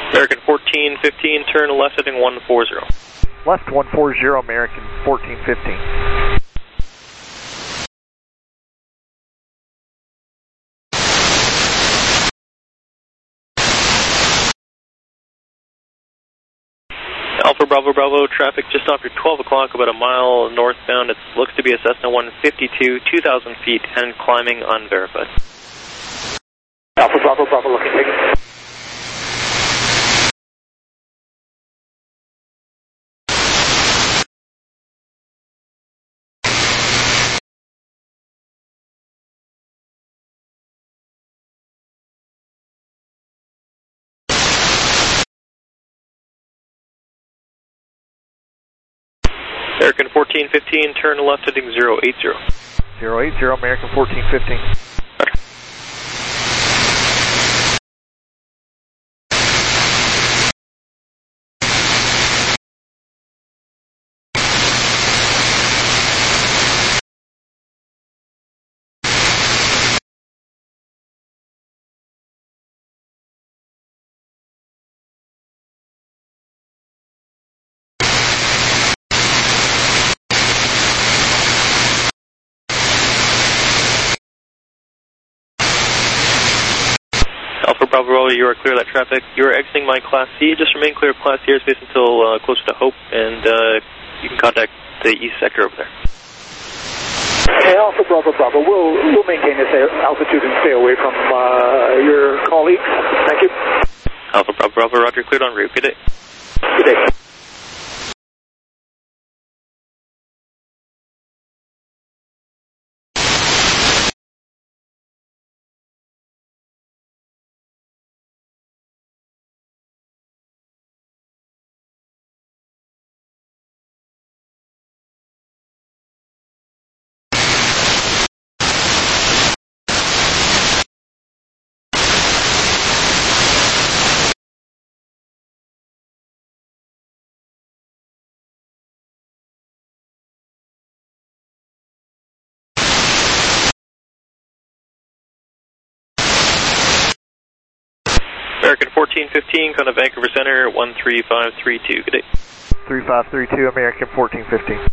American 1415, turn left heading 140. Left 140, American 1415. Alpha Bravo Bravo, traffic just after 12 o'clock, about a mile northbound. It looks to be a Cessna 152, 2,000 feet, and climbing unverified. Alpha Bravo Bravo, looking big. American 1415, turn left heading 080. 080, American 1415. Alpha Bravo, you are clear of that traffic. You are exiting my Class C. Just remain clear of Class C airspace until closer to Hope, and you can contact the east sector over there. Okay, Alpha Bravo Bravo, we'll maintain this altitude and stay away from your colleagues. Thank you. Alpha Bravo Bravo, roger, cleared en route. Good day. Good day. American 1415, kind of Vancouver Center, 13532. Good day. 3532, American 1415.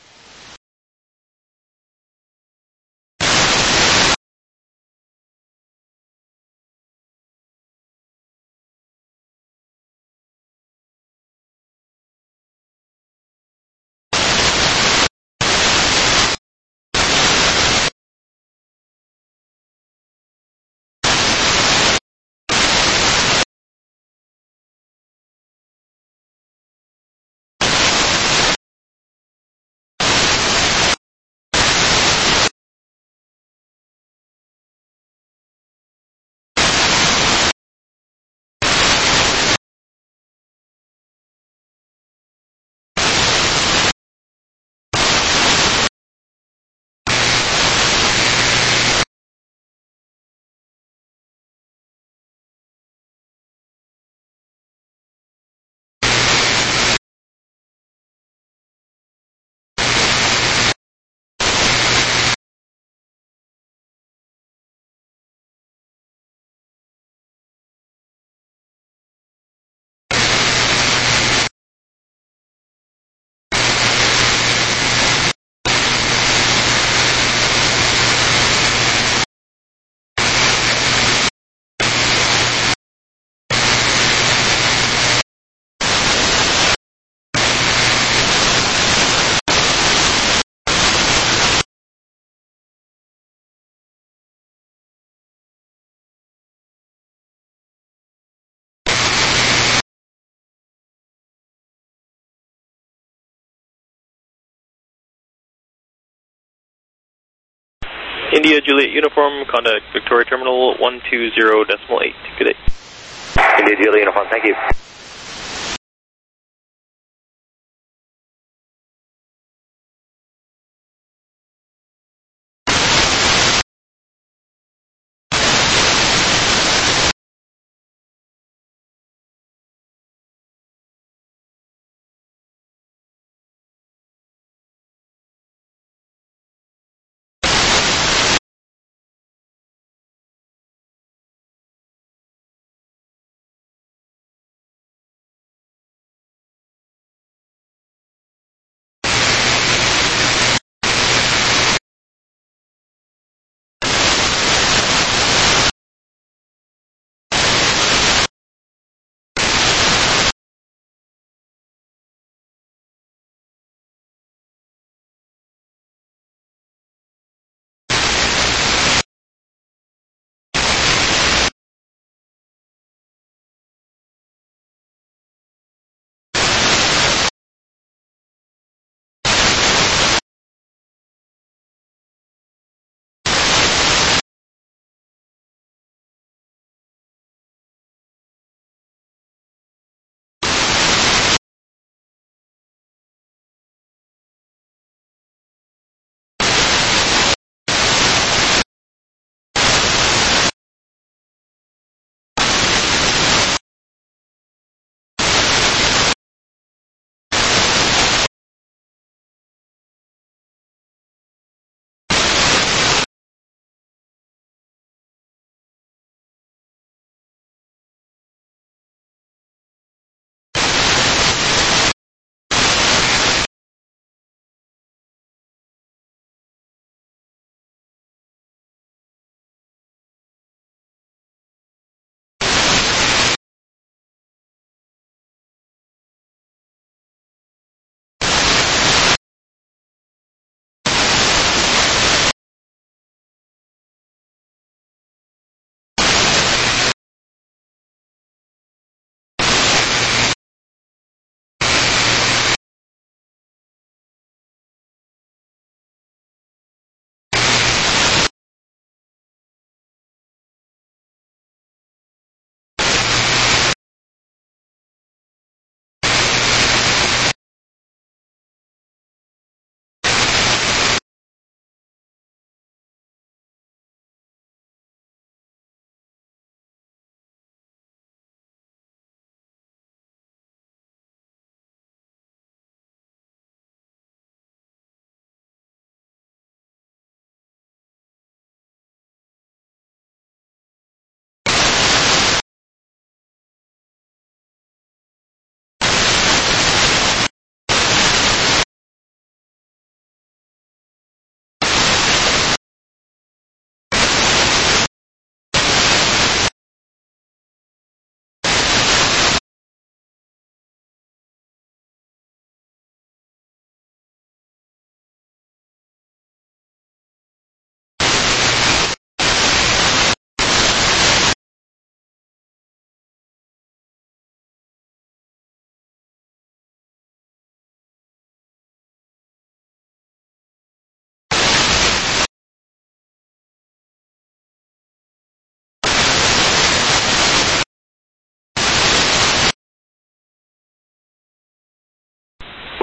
India Juliet Uniform, contact Victoria Terminal 120.8. Good day. India Juliet Uniform, thank you.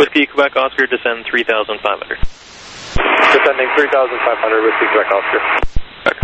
Whiskey Quebec Oscar, descend 3,500. Descending 3,500, Whiskey Quebec Oscar. Okay.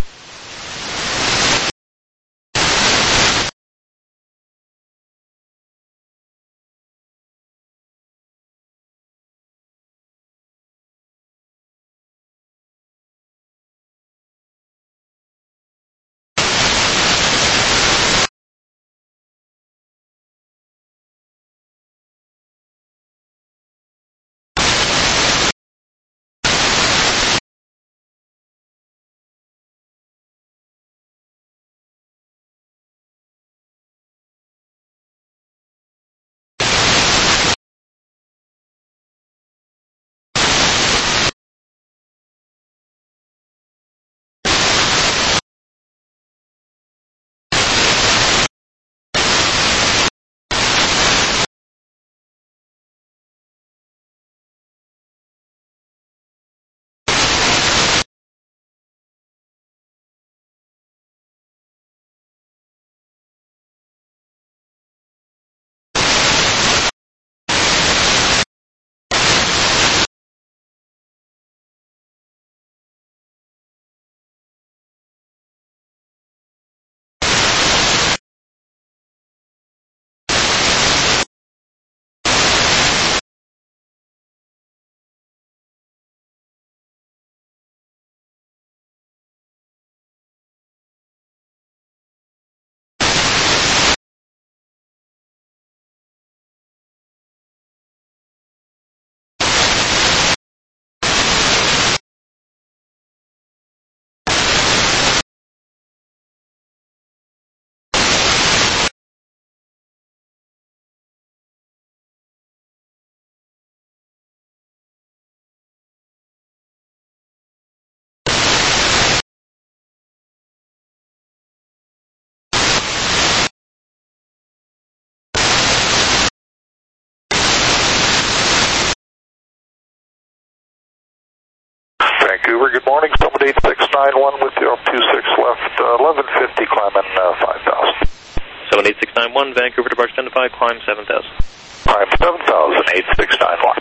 Vancouver, good morning. Summit 8691 with you on 26 left, 1150, climbing 5,000. Summit 8691, Vancouver departure 10 to 5, climb 7,000. Climb 7,000, 8691.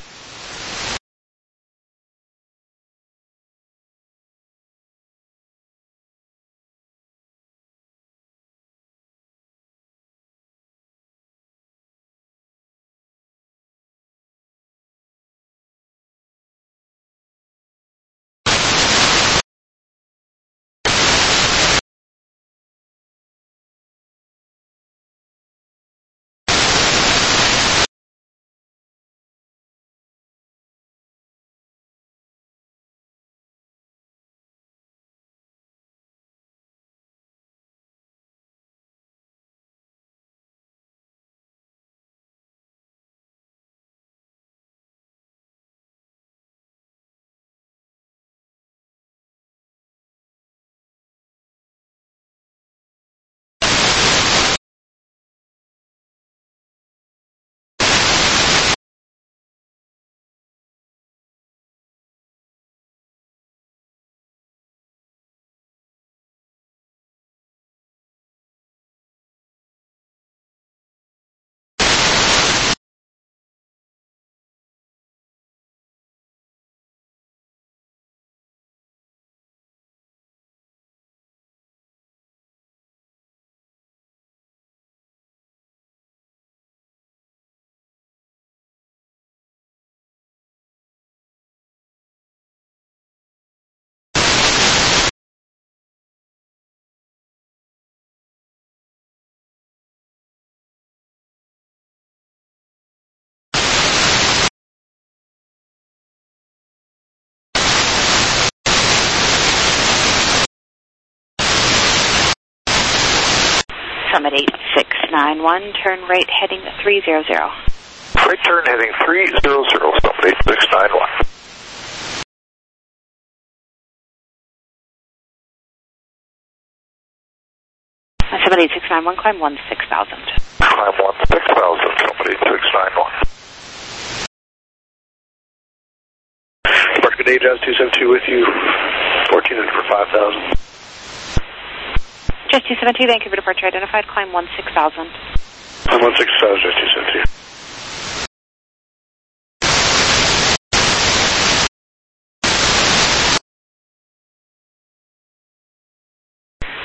Summit 8691, turn right heading 300. Right turn heading 300, Summit 8691. Summit 8691, climb 16,000. Climb 16,000, Summit 8691. Departure Day, Jazz 272 with you, 14 for 5,000. Jazz 272, Vancouver departure identified, climb 16,000. Climb 16,000, Jazz 272.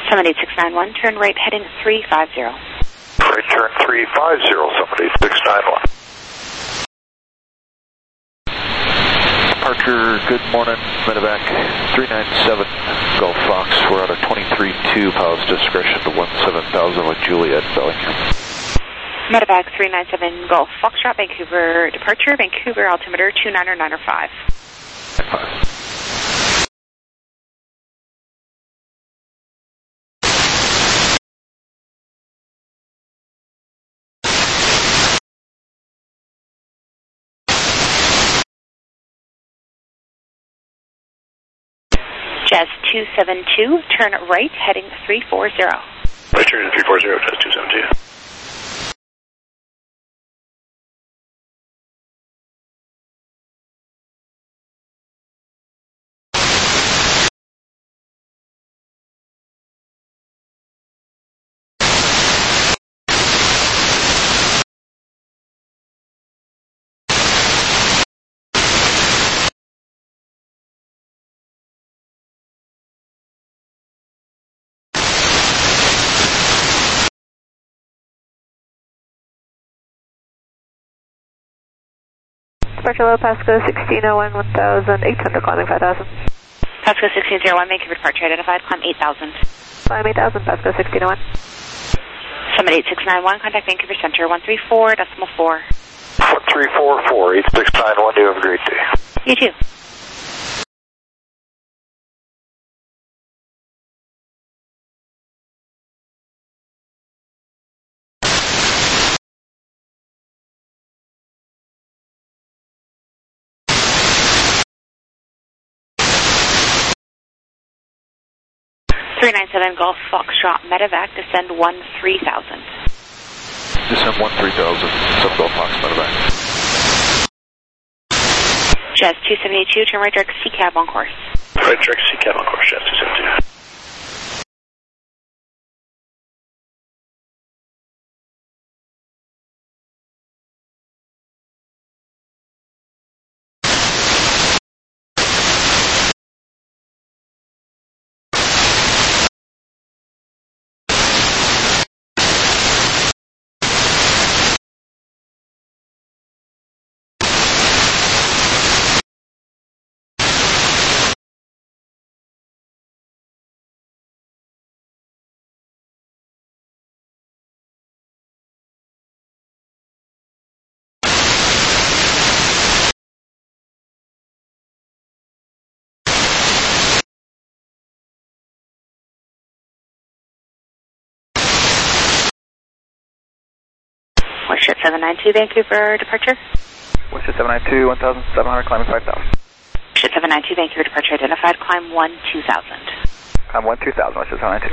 78691, turn right heading 350. Right turn 350, 78691. Departure, good morning, medevac 397 Golf Fox. We're out of 23-2, pilots discretion to 17,000 with Juliet Bellingham. Medevac 397 Golf Foxtrot, Vancouver departure, Vancouver altimeter 29905. 5. Jazz 272, turn right heading 340. Right turn 340, Jazz 272. Departure low, Pasco 1601, 1,800, climbing 5,000. Pasco 1601, Vancouver departure identified, climb 8,000. Climb 8,000, Pasco 1601. 78691, contact Vancouver Center 134.4. 1344, 8691, you have a great day. You too. .397 Golf Foxtrot Medevac, descend 13,000. Descend 13,000, sub Golf Fox Medevac. Jazz 272, turn right direct C-cab on course. Right direct C-cab on course, Jazz 272. Westjet 792 Vancouver departure. Westjet 792, 1,700, climbing 5,000. Westjet 792 Vancouver departure identified, climb 12,000. Climb 1,2000, Westjet 792.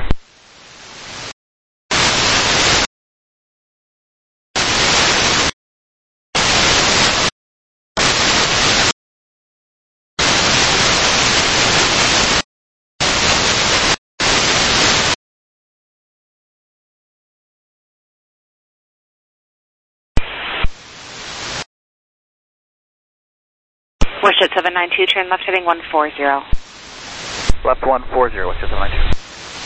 Westjet 792, turn left heading 140. Left 140, Westjet 792.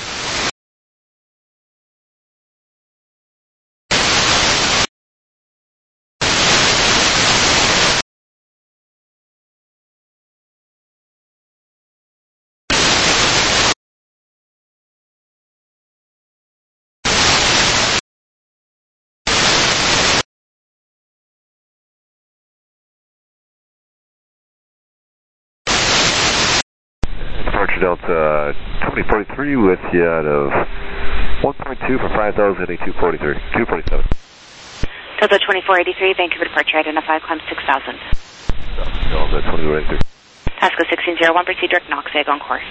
Departure Delta 2043 with you out of 1.2 for 5,000 at 247. Delta 2483, Vancouver departure identified, climb 6,000. Delta 2483. Pasco 1601, proceed direct Noxeg on course.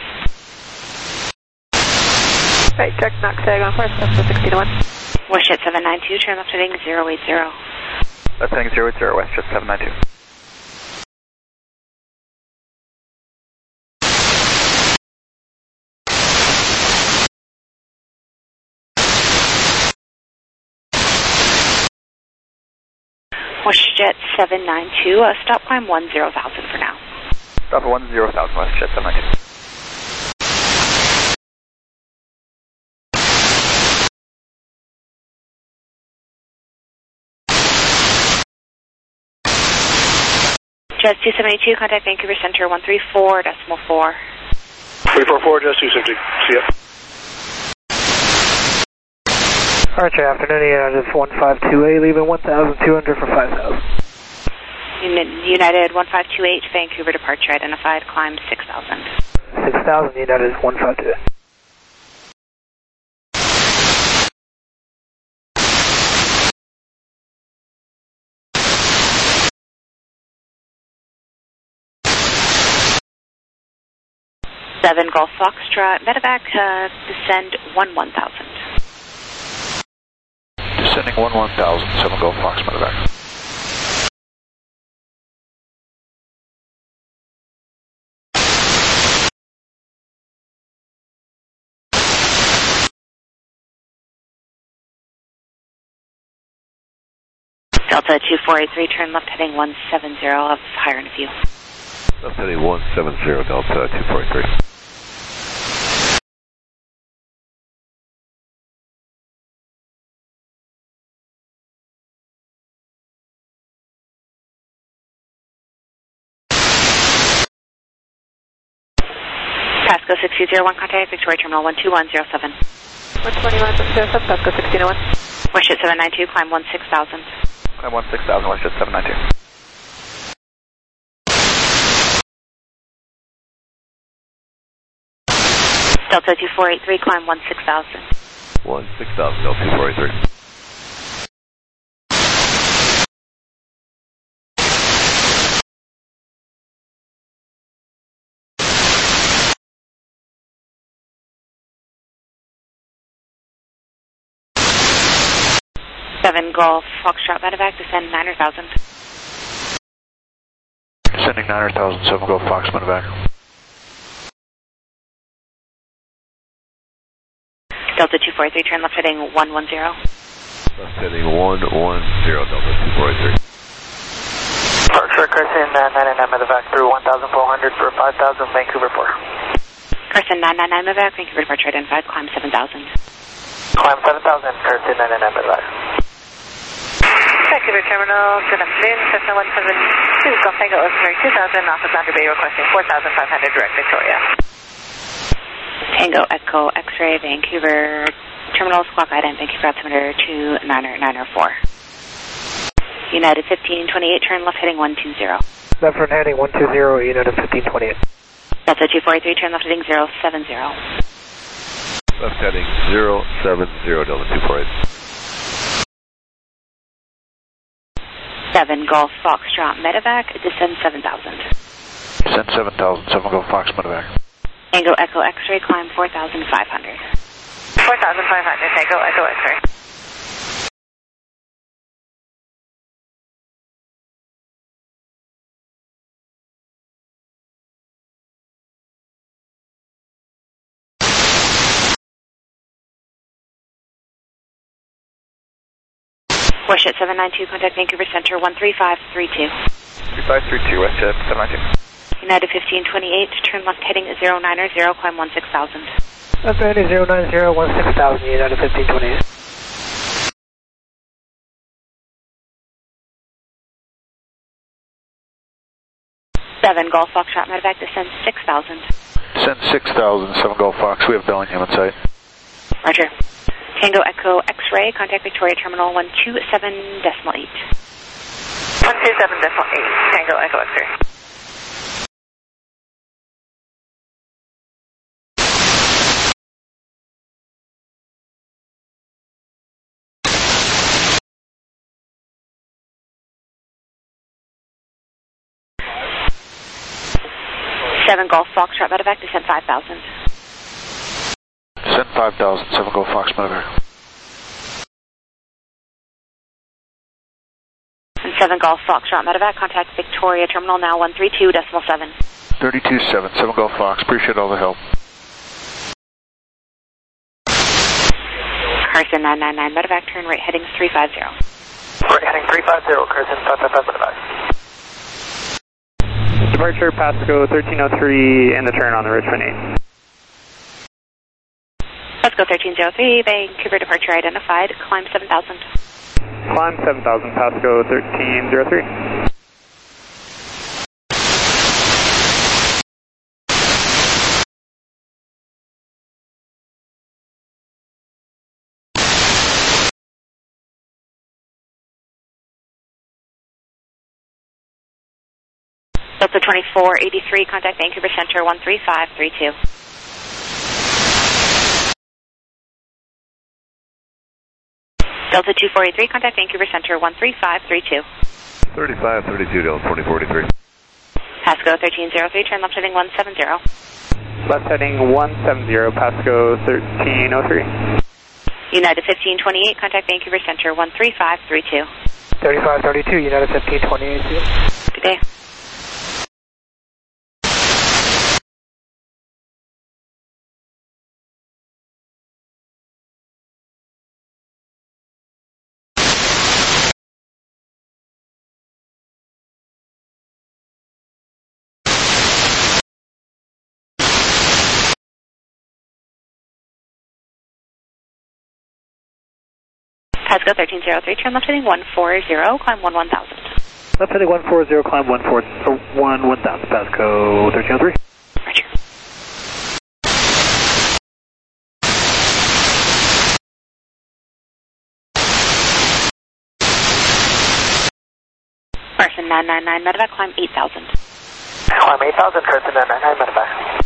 Right, direct Noxeg on course, Pasco 1601. Westjet 792, turn left heading 080. Left heading 080, Westjet 792. Westjet 792, stop climb 10,000 for now. Stop at 10,000, Westjet 792. Just 272, contact Vancouver Center 134.4. 344, just 270. See ya. Archer, afternoon, United 152A, leaving 1,200 for 5,000. United 1528, Vancouver departure identified, climb 6,000. 6,000, United 152. Seven Golf Foxtrot, medevac, descend 1,000. Descending 1,000, 7 Golf Fox medevac. Delta 2483, turn left heading 170, of higher in view. Left heading 170, Delta 2483. Pasco 6201, contact Victoria Terminal 12107. 12107, Pasco 1601. Westjet 792, climb 16,000. Climb 16,000, Westjet 792. Delta 2483, climb 16,000. 16,000, Delta 2483. Seven Golf Foxtrot medevac, descend 9,000. Descending 9,000, 7 Golf Fox medevac. Delta 243, turn left heading 110. Left heading 110, Delta 2483. Departure, Carson 999 medevac through 1,400 for 5,000, Vancouver 4. Carson 999 medevac, Vancouver departure identified, climb 7,000. Climb 7,000, Carson 999 medevac. Vancouver Terminal, good afternoon, Cessna 172, Golf Tango Osprey 2000, Office Under Bay requesting 4,500 direct Victoria. Tango Echo X-ray, Vancouver Terminal, squawk ident, Vancouver altimeter 29904. United 1528, turn left heading 120. Left front heading 120, United 1528. Delta 243, turn left heading 070. Left heading 070, Delta 248. 7 Golf Foxtrot medevac, descend 7,000. Descend 7,000, 7 Golf Fox medevac. Tango Echo X-ray, climb 4,500. 4,500, Tango Echo X-ray. Westjet 792, contact Vancouver Center 13532. 3532, Westjet 792. United 1528, turn left heading 090, climb 16,000. Left heading 090, 16,000, United 1528. Seven Golf Foxtrot medevac, descend 6,000. Descend 6,000, 7 Golf Fox. We have Bellingham in sight. Roger. Tango Echo X-ray, contact Victoria Terminal 127.8. 127.8, Tango Echo X-ray. Seven Golf Foxtrot medevac, descend 5,000. Descend 5,000, 7 Golf Fox medevac. And 7 Golf Foxtrot medevac, contact Victoria Terminal now 132.7. 32.7, 7 Golf Fox. Appreciate all the help. Carson 999 medevac, turn right heading 350. Right heading 350, Carson 555 medevac. Departure Pasco 1303 and the turn on the Richmond 8. Pasco 1303, Vancouver departure identified, climb 7,000. Climb 7,000, Pasco 1303. Delta 2483, contact Vancouver Center 13532. Delta 2483, contact Vancouver Center 13532. 3532, Delta 2043. Pasco 1303, turn left heading 170. Left heading 170, Pasco 1303. United 1528, contact Vancouver Center 13532. 3532, United 1528. Good day. Pasco 1303, turn left heading 140, climb 1000. Left heading 140, climb 1000, Pasco 1303. Roger. Carson 999, medevac, climb 8000. Climb 8000, Carson 999, medevac.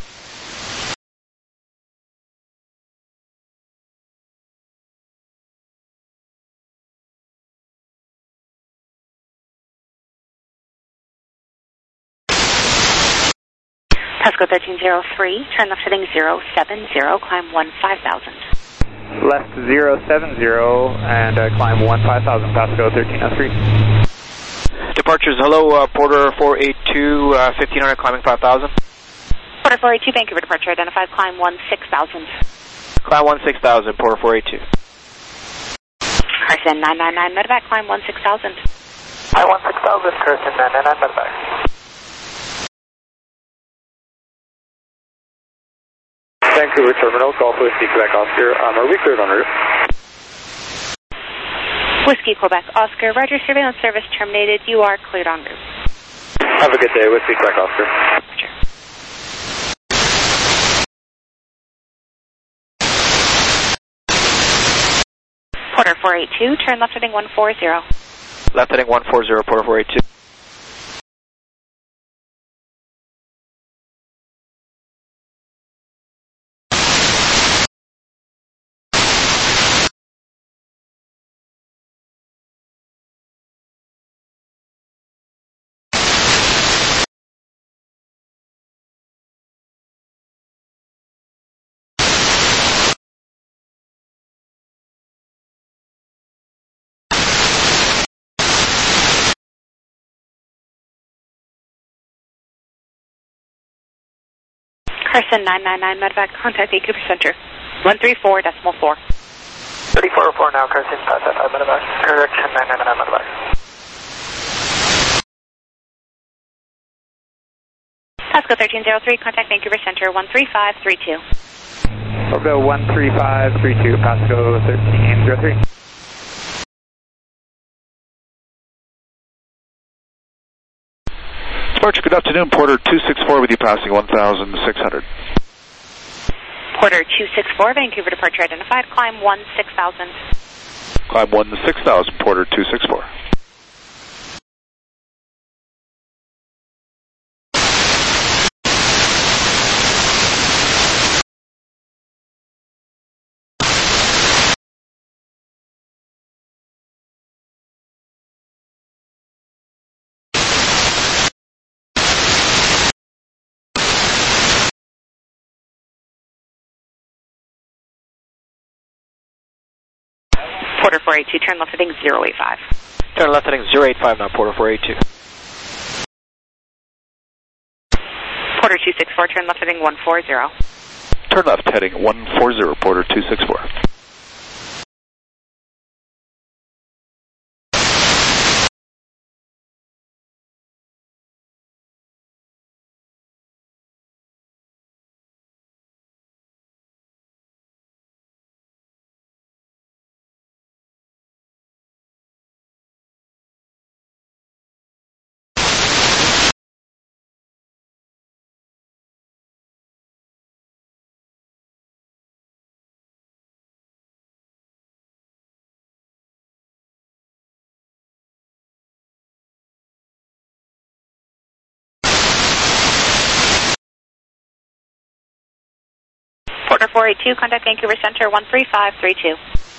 Pasco 1303, turn left heading 070, climb 15000. Left 070 and climb 15000, Pasco 1303. Departures, hello, Porter 482, 1500, climbing 5000. Porter 482, Vancouver departure identified, climb 16000. Climb 16000, Porter 482. Carson 999, medevac, climb 16000. Climb 16000, Carson 999, medevac. Vancouver Terminal, Golf Whiskey, Quebec Oscar. Are we cleared en route? Whiskey, Quebec Oscar, Roger, surveillance service terminated. You are cleared en route. Have a good day, Whiskey, Quebec Oscar. Roger. Porter 482, turn left heading 140. Left heading 140, Porter 482. Carson 999, medevac, contact Vancouver Center 134.4. 3404 now, Carson 555, medevac. Correction 999, medevac. Pasco 1303, contact Vancouver Center 13532. Orbital 13532, Pasco 1303. Departure, good afternoon. Porter 264 with you passing 1,600. Porter 264, Vancouver departure identified, climb 16000. Climb 16000, Porter 264. Porter 482, turn left heading 085. Turn left heading 085 now, Porter 482. Porter 264, turn left heading 140. Turn left heading 140, Porter 264. Porter 482, contact Vancouver Center 13532.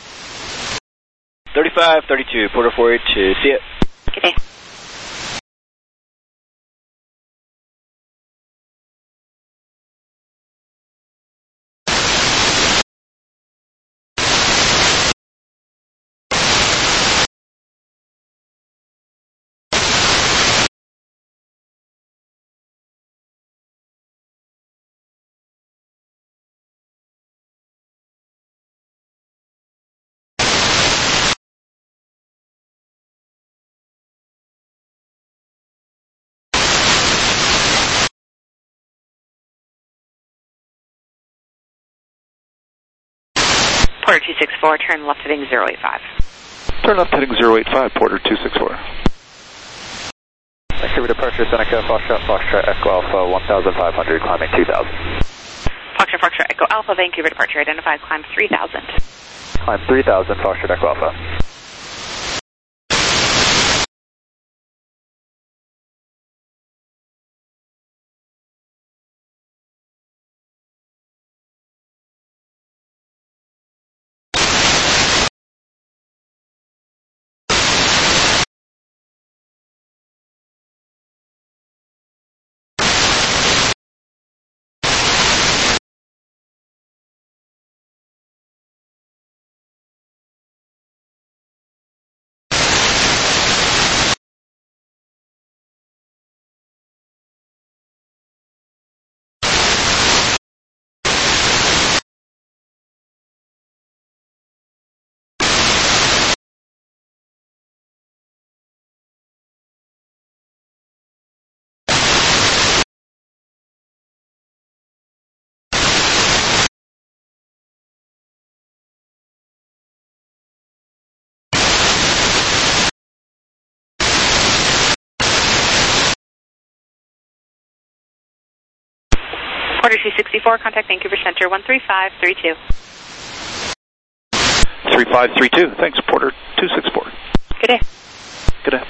3532, Porter 482. See ya. Good day. Porter 264, turn left heading 085. Turn left heading 085, Porter 264. Vancouver departure, Seneca, Foxtrot, Echo Alpha, 1,500, climbing 2,000. Foxtrot, Echo Alpha, Vancouver departure, identified, climb 3,000. Climb 3,000, Foxtrot, Echo Alpha. Porter 264, contact Vancouver Center 13532. 3532, thanks, Porter 264. Good day. Good day.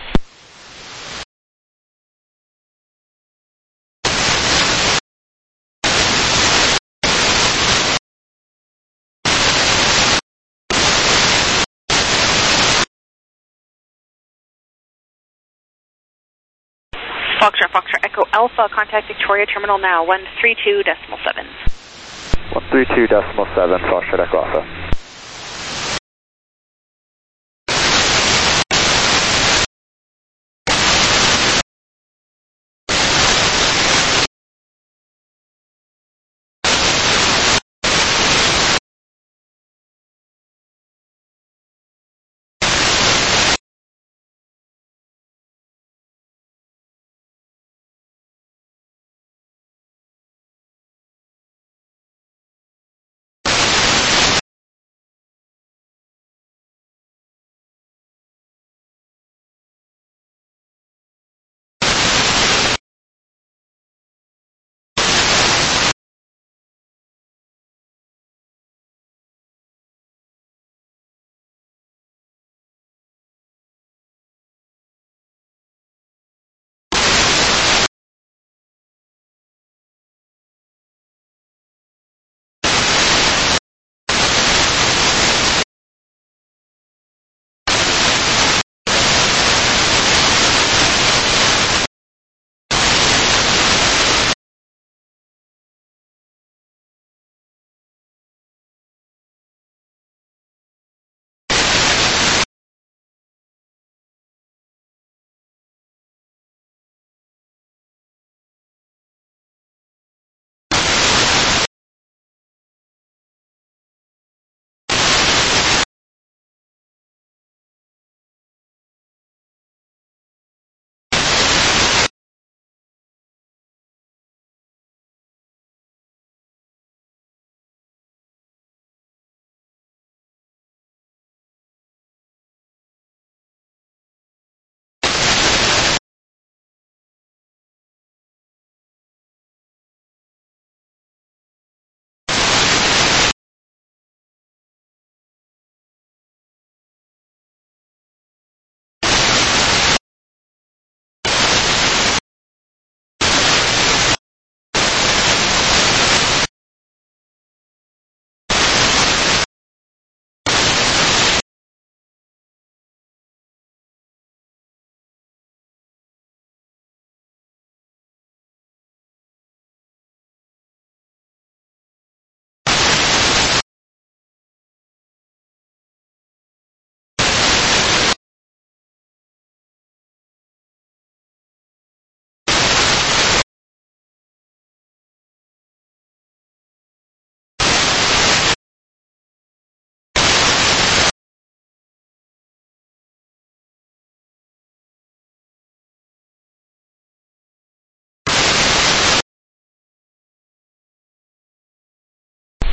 Foxtrot, Echo Alpha, contact Victoria Terminal now, 132.7. 132.7, Foxtrot, Echo Alpha.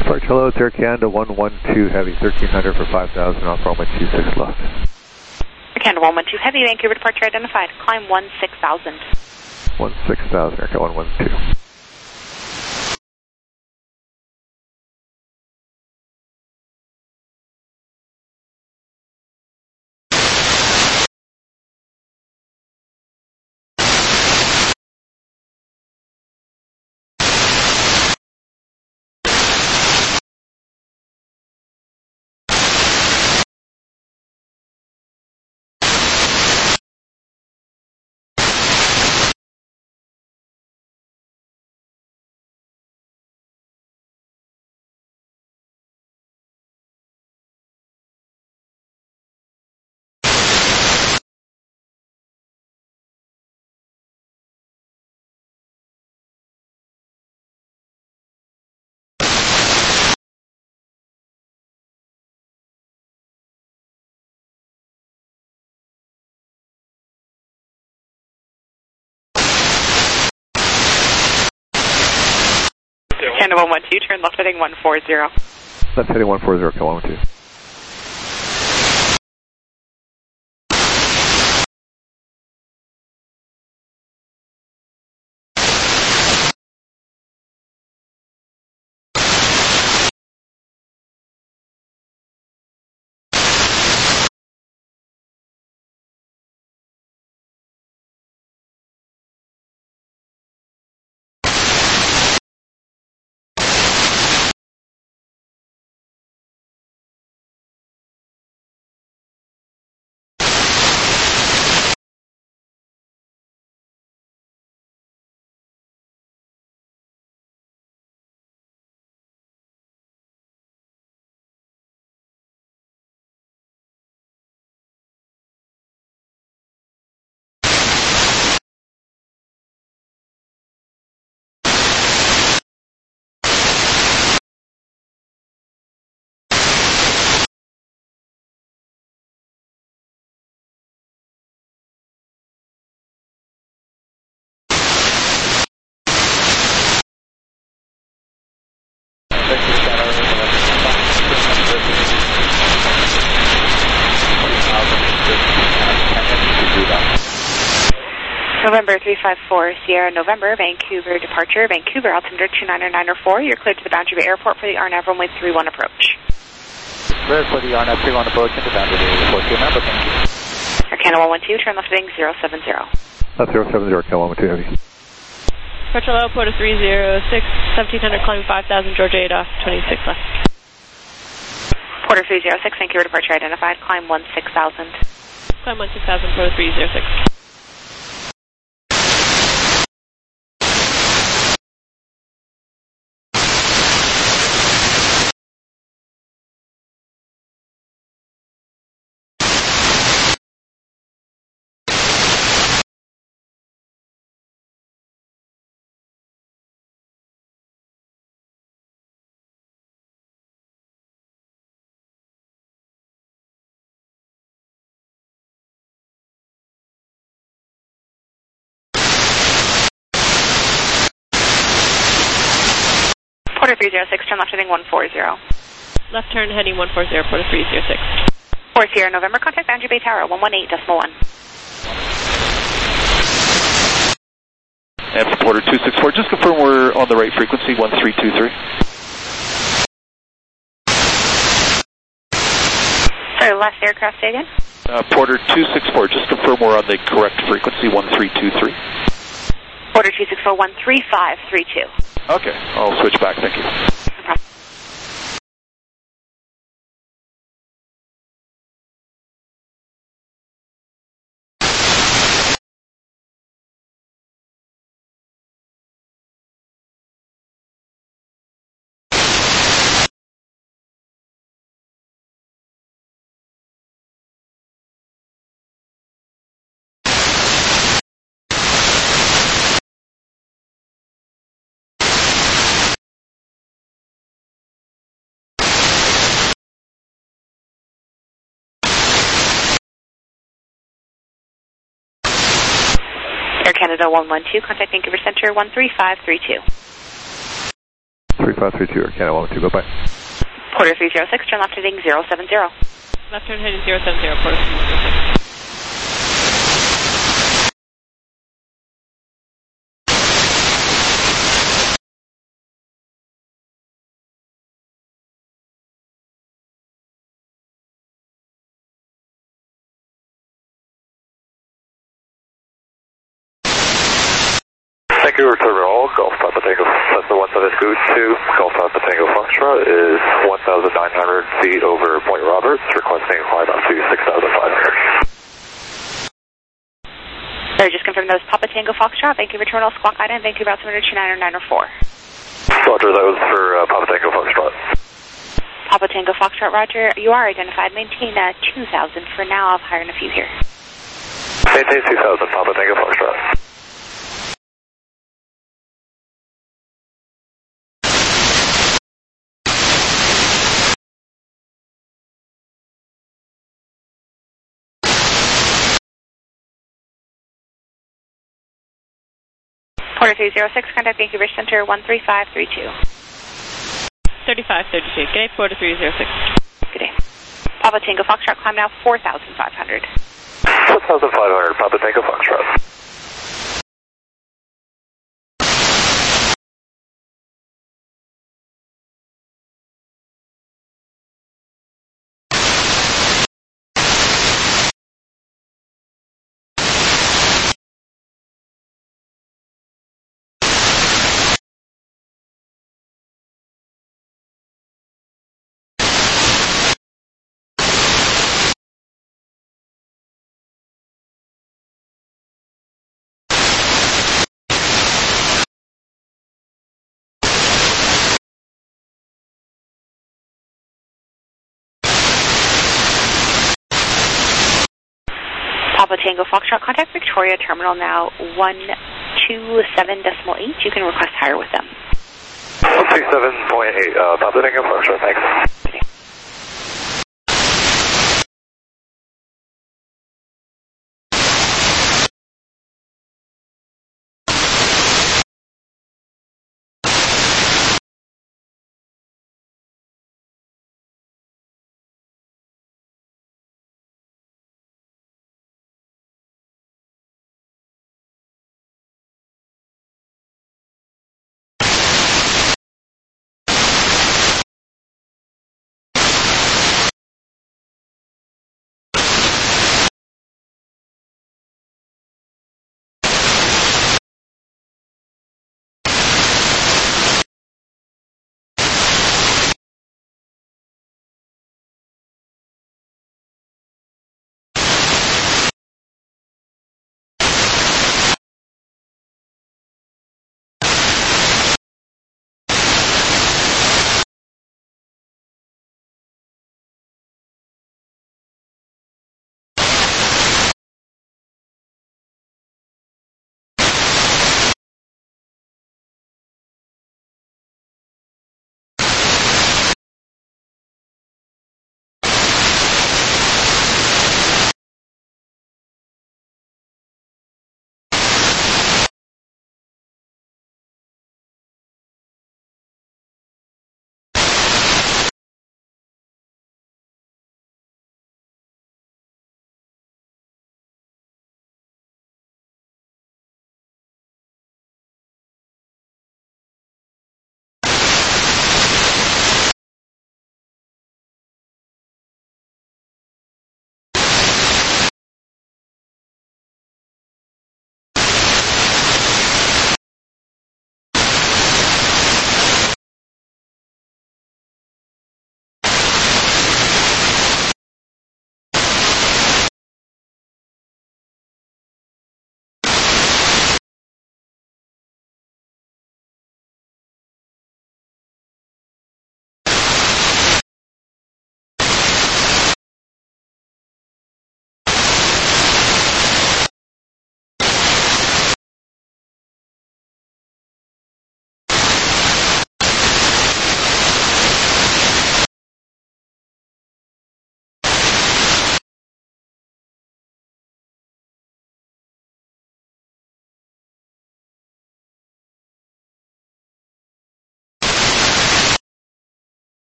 Departure hello, it's Air Canada 112 Heavy, 1300 for 5,000 off runway 26 left. Air Canada 112 Heavy, Vancouver departure identified. Climb 16,000. 16,000, Air Canada 112. Canada 112, turn left heading 140. Left heading 140, Cal 112. November 354, Sierra November, Vancouver departure, Vancouver altimeter 29904. You're cleared to the Boundary Bay Airport for the RNAV runway 31 approach. Cleared for the RNAV 31 approach into Boundary Bay Airport. Remember, thank you. Air Canada 112, turn left heading 070. Left 070, Cal 112 Heavy. Departure low, Porter 306, 1700, climbing 5,000, Georgia 8 off, 26 left. Porter 306, Vancouver departure identified, climb 16,000. Climb 16,000, Porter 306. Porter 306, turn left heading 140. Left turn heading 140, Porter 306. 4 Sierra November, contact Boundary Bay Tower 118.1. And for Porter 264, just confirm we're on the right frequency, 1323. Sorry, last aircraft, say again? Porter 264, just confirm we're on the correct frequency, 1323. Porter 264, 13532. Okay, I'll switch back, thank you. No problem. Air Canada 112, contact Vancouver Center 13532. 3532, or Canada 112, bye-bye. Porter 306, turn left heading 070. Left turn heading 070, Porter 306. Vancouver Terminal, Golf Papa Tango, Cessna 1722, Golf Papa Tango Foxtrot is 1,900 feet over Point Roberts, requesting a climb up to 6,500. Sorry, just confirm that was Papa Tango Foxtrot, Vancouver Terminal, Squawk Island, Vancouver altimeter 29904. Roger, that was for Papa Tango Foxtrot. Papa Tango Foxtrot, Roger. You are identified. Maintain 2,000 for now. I'll hire in a few here. Maintain 2,000, Papa Tango Foxtrot. Porter 306, contact Vancouver Center 13532. 3532. Good day, Porter 306. Good day. Papa Tango Foxtrot, climb now 4,500. 4,500, Papa Tango Foxtrot. Papa Tango Foxtrot, contact Victoria Terminal now 127.8. You can request hire with them. 127.8, Papa Tango Foxtrot, thanks.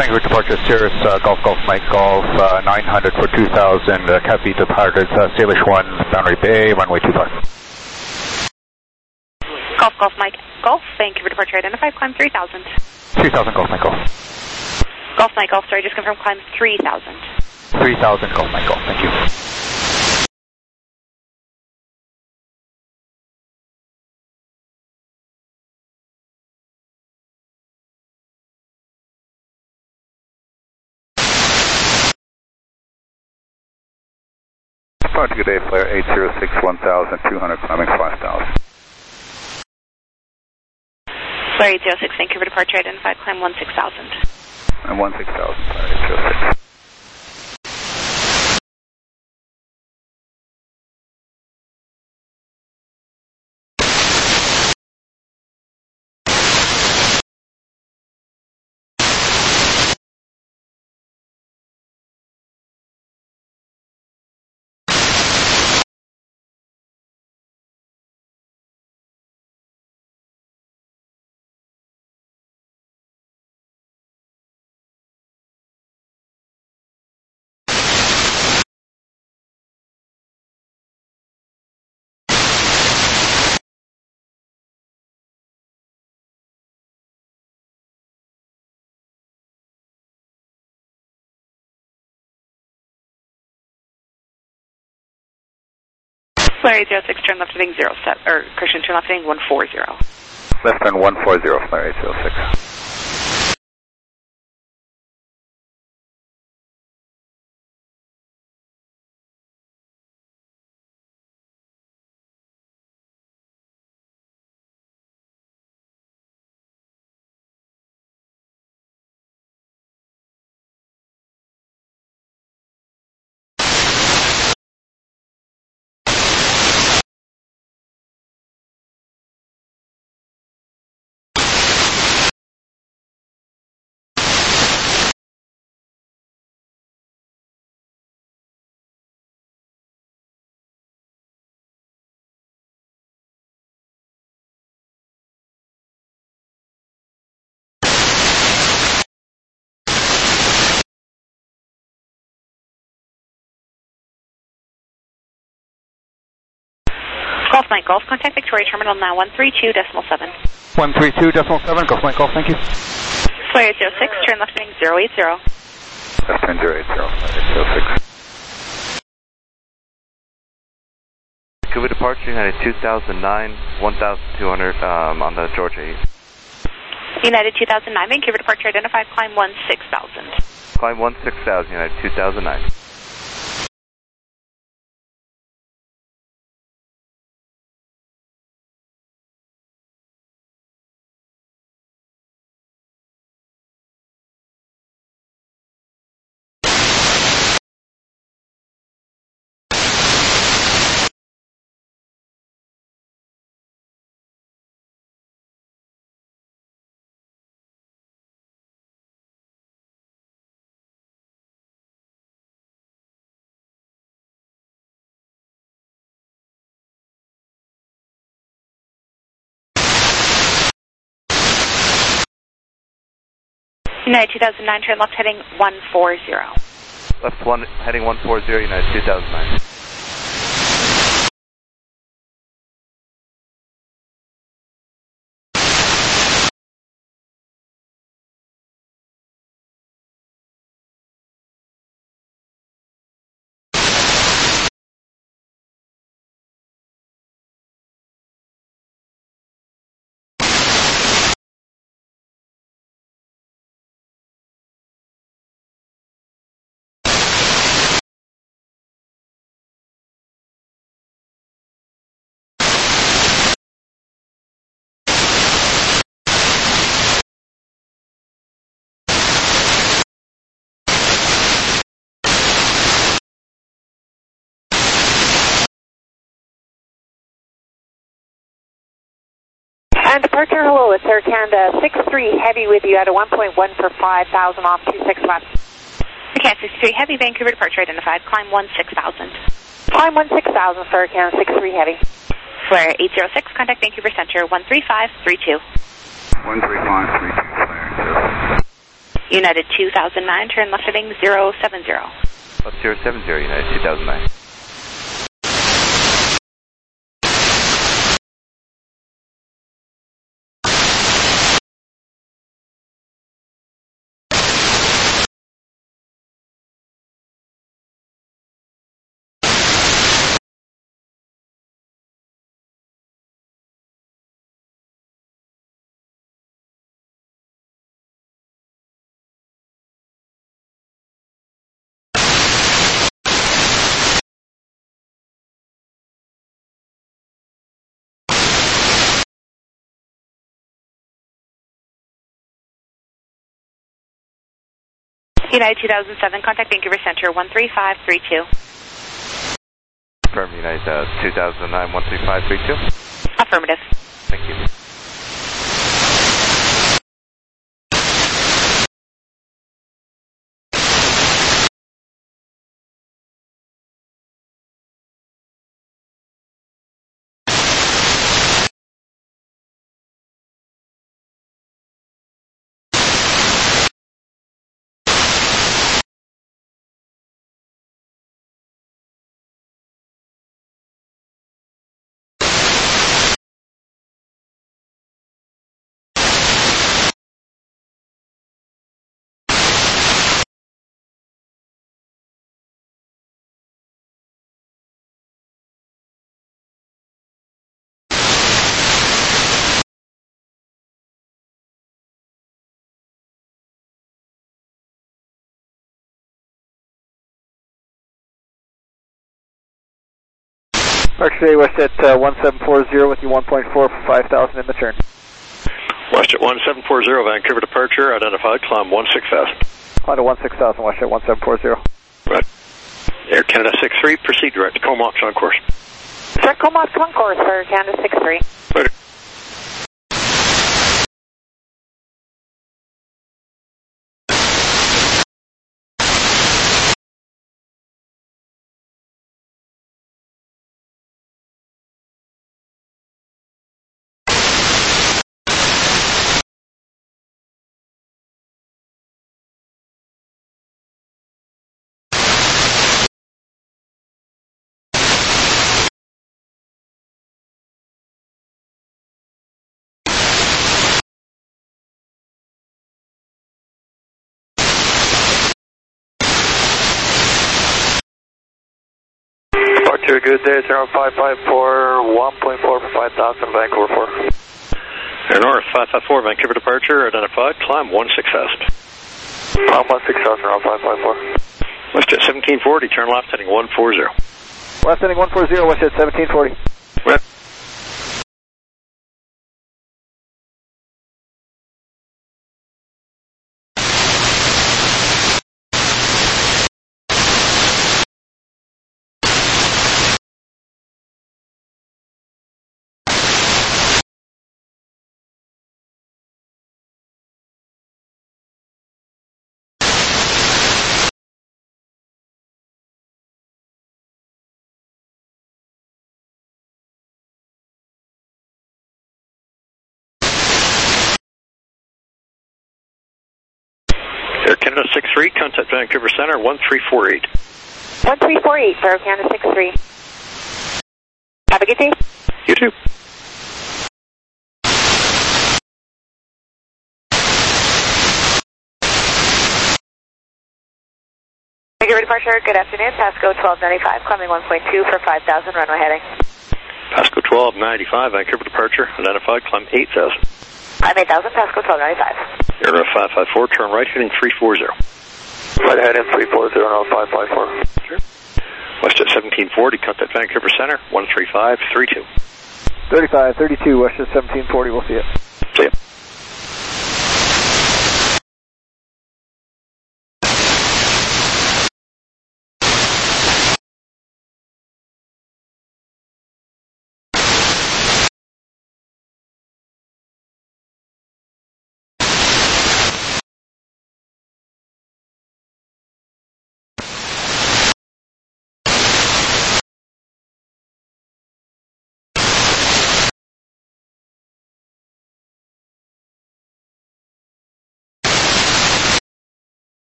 Vancouver departure, Cirrus, Golf, Mike, Golf, 900 for 2000, Cat B departed, Salish 1, Boundary Bay, runway 25. Golf, Mike, Golf, Vancouver departure identified, climb 3000. 3000, Golf, Mike, Golf. Golf, Mike, Golf, sorry, just confirm climb 3000. 3000, Golf, Mike, Golf, thank you. Good day, flare 806 1200, climbing 5000. Flare 806, Vancouver departure identified, climb 16,000. And 16,000, flare 806. Flare 806, turn left heading 07, or Christian, turn left heading 140. Left turn 140, flare 806. Golf, Mike, Golf, contact Victoria Terminal now 132.7. 132.7, Golf, Mike, Golf, thank you. Flare 806, turn left heading 080. Left turn 080, flare 806. Vancouver departure, United 2009, 1,200 on the Georgia East. United 2009, Vancouver departure identified, climb 16,000. Climb 16,000, United 2009. United 2009, turn left heading 140. Left one, heading 140, United 2009. And departure, hello, it's Air Canada 63 Heavy with you at a 1.1 for 5,000 off 26 left. Okay, 63 Heavy, Vancouver departure identified, climb 16,000. Climb 16,000 for Air Canada 63 Heavy. Flare 806, contact Vancouver Center 13532. 13532, flare 806. United 2009, turn left heading 070. Left 070, United 2009. United 2007, contact Vancouver Center 13532. Confirm United 2009 13532. Affirmative. Thank you. Archer West at 1740 with you 1.4 for 5,000 in the turn. West at 1740, Vancouver departure, identified, climb 16,000. Climb to 16,000, West at 1740. Right. Air Canada 63, proceed direct to Comox on course. Direct Comox on course for Canada 63. Later. Departure, good day, 0554, 1.4 for 5,000, Vancouver 4. Air North 554, Vancouver departure, identified, climb 16,000. Climb 16,000, 0554. West at 1740, turn left heading 140. Left heading 140, West at 1740. Right. Air Canada 63, contact Vancouver Center 1348. 1348, Air Canada 63. Have a good day. You too. Vancouver departure, good afternoon. Pasco 1295, climbing 1.2 for 5,000, runway heading. Pasco 1295, Vancouver departure, identified, climb 8,000. I'm 8,000, Pasco 1295. Air 554, turn right heading 340. Right heading 340, 0554. Sure. West at 1740, contact Vancouver Center 13532. 3532, West at 1740, we'll see it. See ya.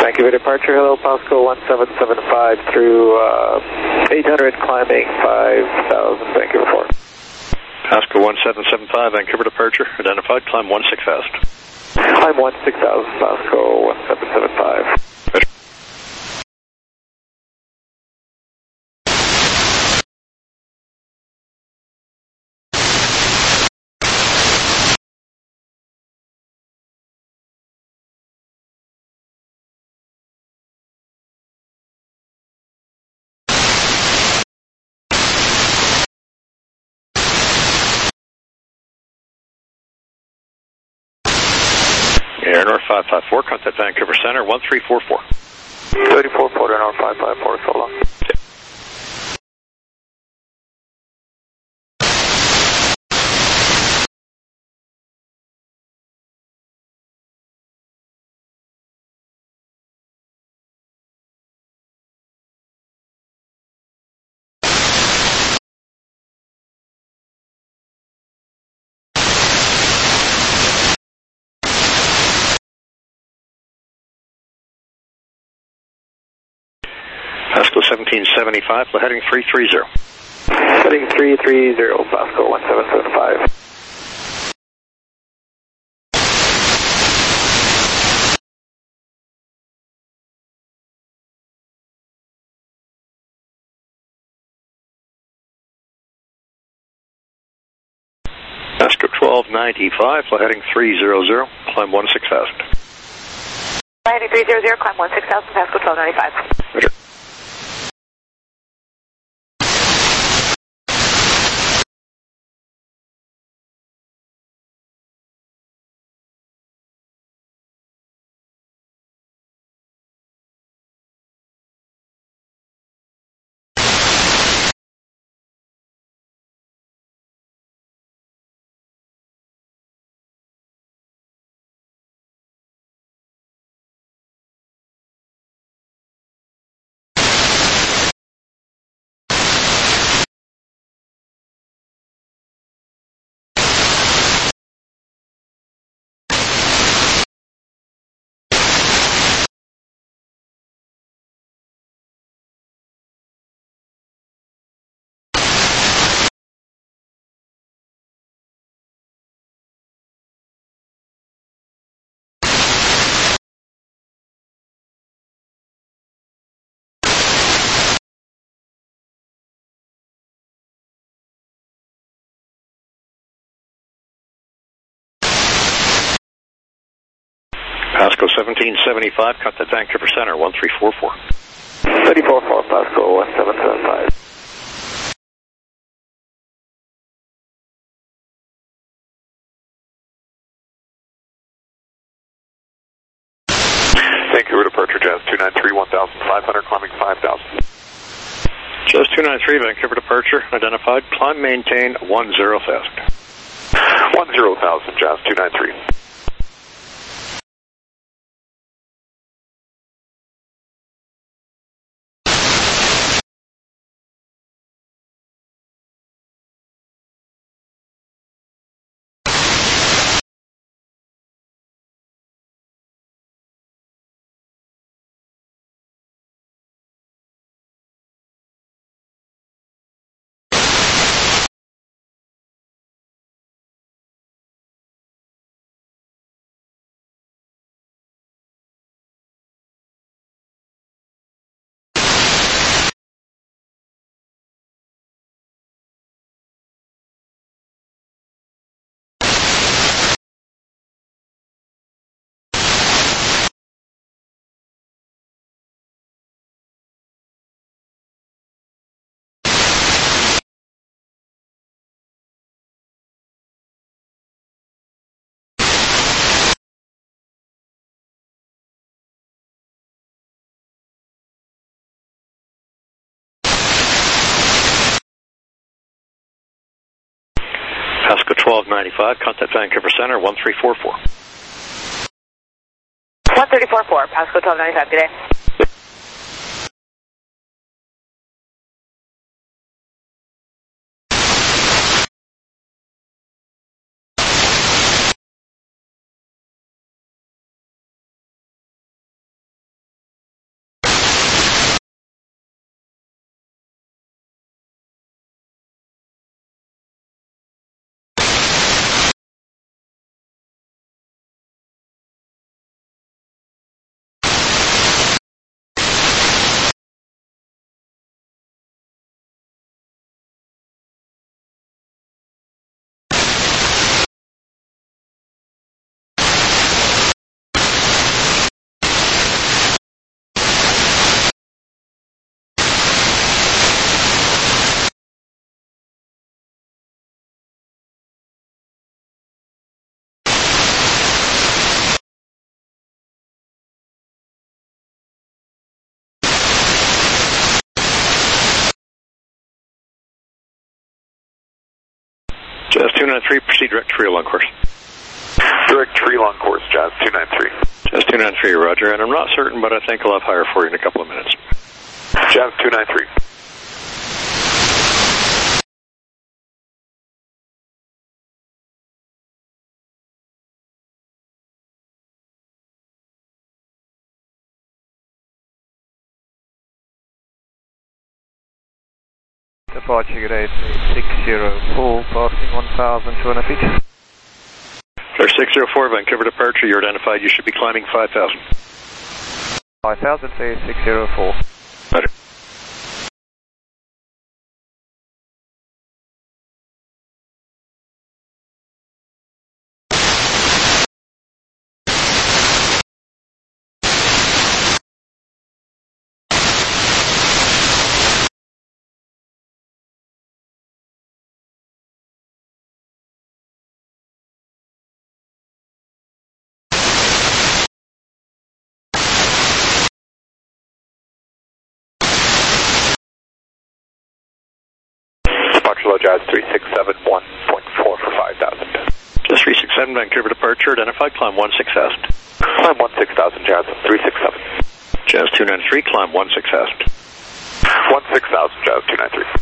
Vancouver departure, hello, Pasco 1775 through 800, climbing 5,000, Vancouver 4. Pasco 1775, Vancouver departure, identified, climb 16,000. Climb 16,000, Pasco 1775. Air North 554, contact Vancouver Center, 1344. 34 Port Air North 554, so long. Pasco 1775, heading 330. Heading 330, Pasco 1775. Pasco 1295, heading 300, climb 16,000. Heading 300, climb 16,000, Pasco 1295. Roger. Pasco 1775, contact Vancouver Center, 1344. 34 Pasco 1775. Vancouver departure, Jazz 293, 1,500, climbing 5,000. Jazz 293, Vancouver departure, identified, climb, maintain 10,000. 10,000, Jazz 293. Pasco 1295, contact Vancouver Center, 1344. 1344, Pasco 1295, good day. Jazz 293, proceed direct tree along course. Direct tree along course, Jazz 293. Jazz 293, roger, and I'm not certain, but I think I'll have higher for you in a couple of minutes. Jazz 293. Departure good 8604, passing 1,200 feet. Clear 604, Vancouver departure, you're identified, you should be climbing 5,000. 5,000, say 604. Roger. Jazz 367, 1.4 for 5,000. Jazz 367, Vancouver departure, identified, climb 16,000. Climb 16,000, Jazz 367. Jazz 293, climb 16,000. 16,000, Jazz 293.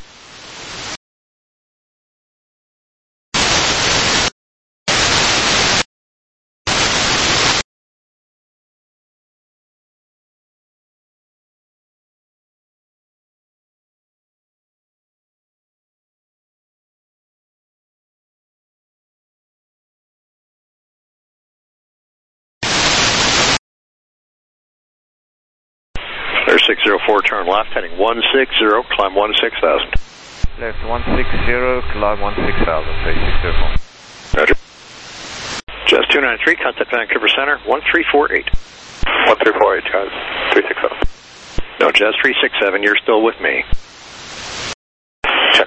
Clear 604, turn left, heading 160, climb 16,000. Left 160, climb 16,000, say 604. Roger. Jazz 293, contact Vancouver Center, 1348. 1348, Jazz 367. No, Jazz 367, you're still with me. Check.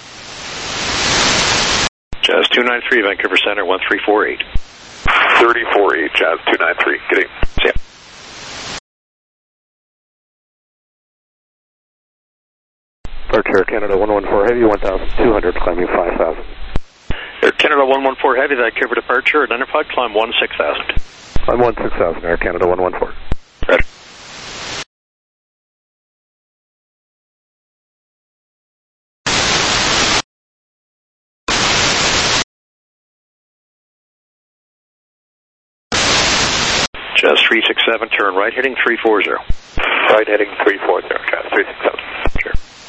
Jazz 293, Vancouver Center, 1348. 348, Jazz 293, getting. See ya. Departure Canada 114 Heavy, 1,200, climbing 5,000. Air Canada 114 Heavy, Vancouver departure, identified, climb 16,000. Climb 16,000, Air Canada 114. Ready. Jazz 367, turn right, heading 340. Right, heading 340, Jazz 367. Sure.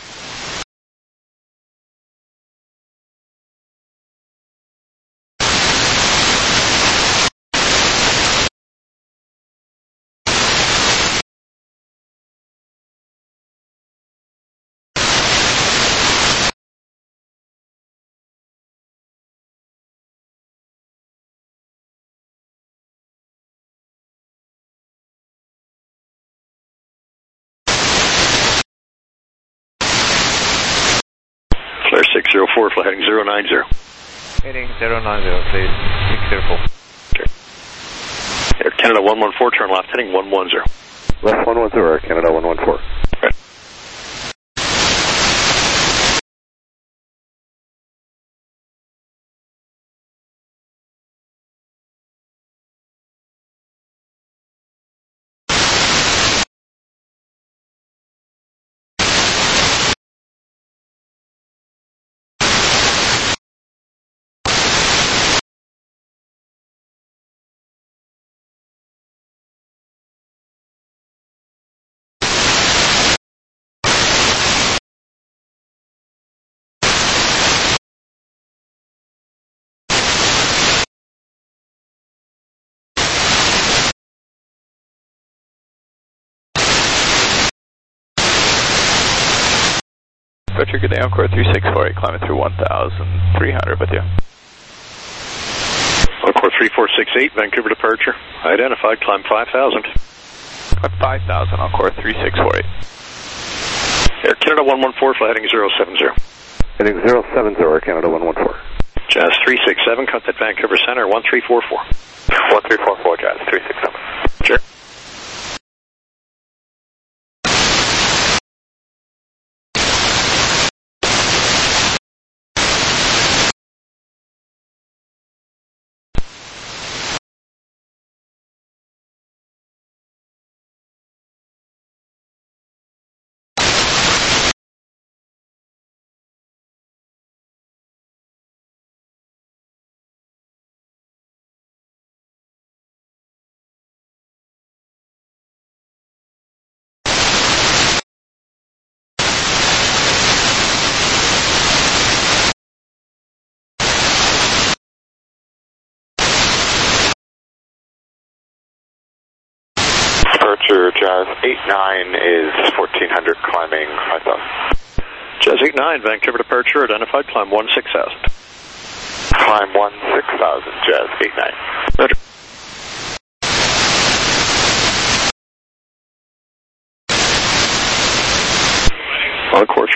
Clear 604, flight heading 090. Heading 090, say 604. Okay. Air Canada 114, turn left, heading 110. Left 110, Air Canada 114. Right. Departure, good day, Encore 3648, climbing through 1,300 with you. Encore 3468, Vancouver departure, identified, climb 5,000. Climb 5,000, Encore 3648. Air Canada 114, flight heading 070. Heading 070, Air Canada 114. Jazz 367, contact Vancouver Center, 1344. 1344, Jazz 367. Sure. Departure Jazz 89 is 1400, climbing 5000. Jazz 89, Vancouver departure, identified, climb 16,000. Climb 16,000, Jazz 89. Roger. Encore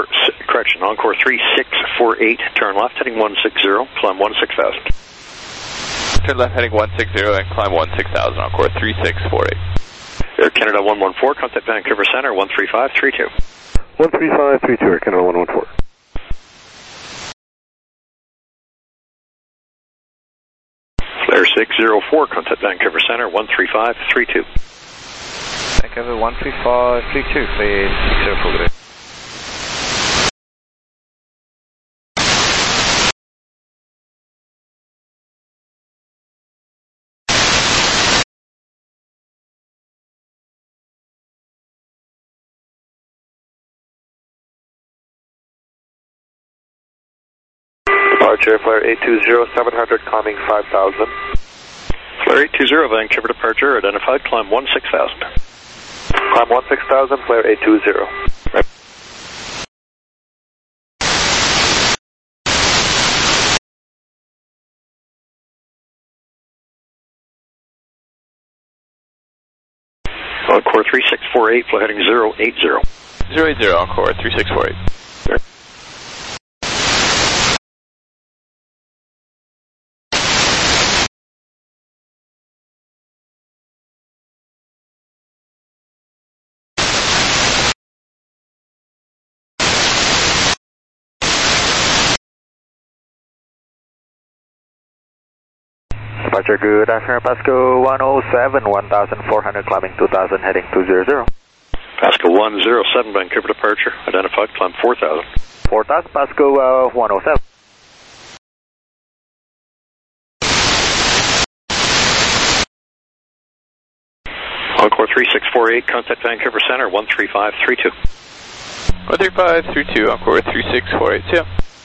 3648, turn left heading 160, climb 16,000. Turn left heading 160 and climb 16,000, Encore 3648. Air Canada 114, contact Vancouver Center 13532. 13532, Air Canada 114. Flare 604, contact Vancouver Center 13532. Vancouver 13532, Flare 604, good day. Departure, Flare 820, 700, climbing 5000. Flare 820, Vancouver departure, identified, climb 16,000. Climb 16,000, Flare 820. Right. Encore 3648, flight heading 080. 080, Encore 3648. Departure, good afternoon, Pasco 107, 1,400, climbing 2,000, heading 200. Pasco 107, Vancouver departure, identified, climb 4,000. 4,000, Pasco 107. Encore 3648, contact Vancouver Center 13532. 13532, Encore 3648, yeah.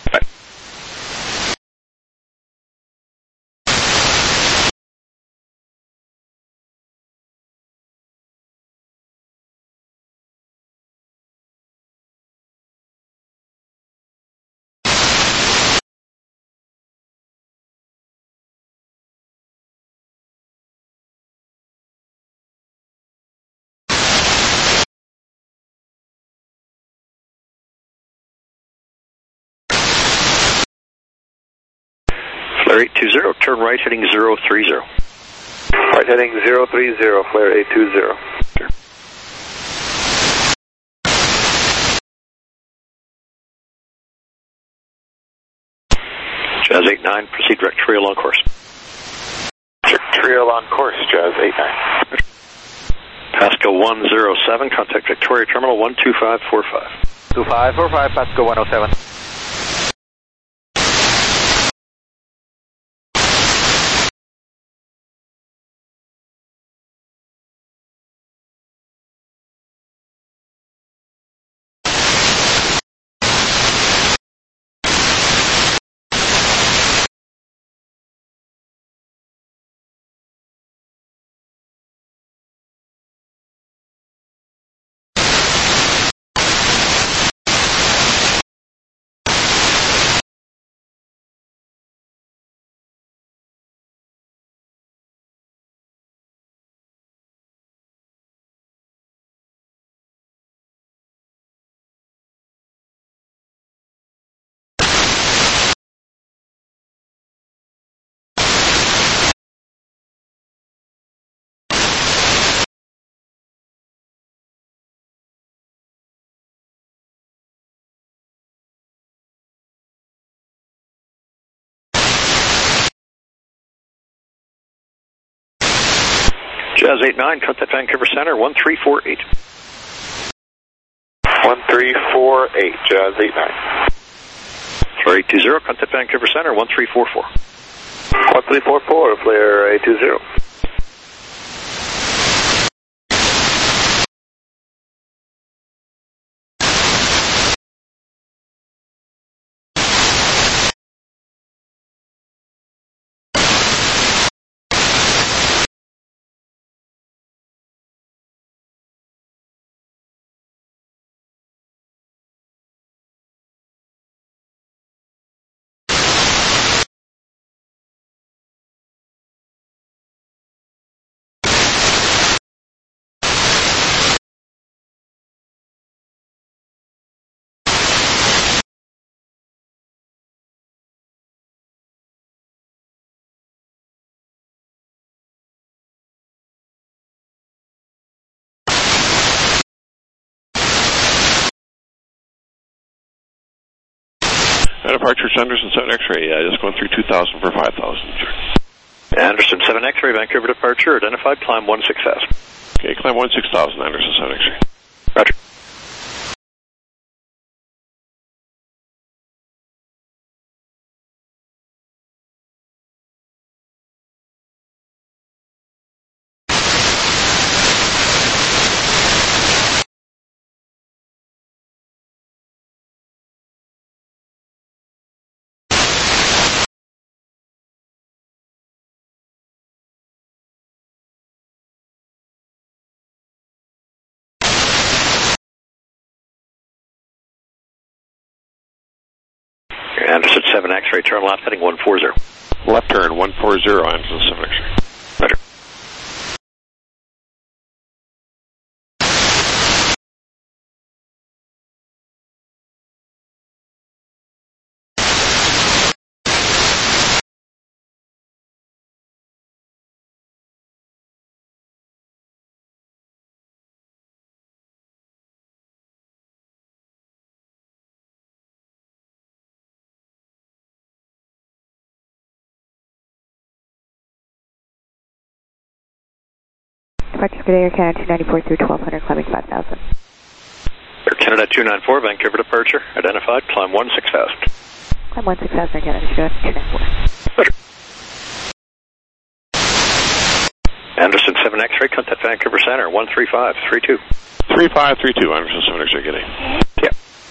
Flare 820, turn right heading 030. Right heading 030, Flare 820. Sure. Jazz 89, proceed direct trail on course. Trail on course, Jazz 89. Pasco 107, contact Victoria Terminal 12545. 2545, Pasco 107. Jazz 89, contact Vancouver Center 1348. 1348, Jazz 89. Flare 820, contact Vancouver Center 1344. 1344, Flare 820. Departure Anderson 7 X-ray, just going through 2,000 for 5,000. Anderson 7 X-ray, Vancouver departure, identified, climb 16,000. Okay, climb 16,000, Anderson 7 X-ray. Roger. Anderson 7 X-ray, turn left, heading 140. Left turn, 140, Anderson 7 X-ray. Roger. Departure good Air Canada 294 through 1200, climbing 5,000. Air Canada 294, Vancouver departure, identified, climb 16,000. Climb 16,000, Air Canada 294. Roger. Anderson 7 X-ray, contact Vancouver Center, 13532. 3532, Anderson 7 X-ray, get in. Yeah.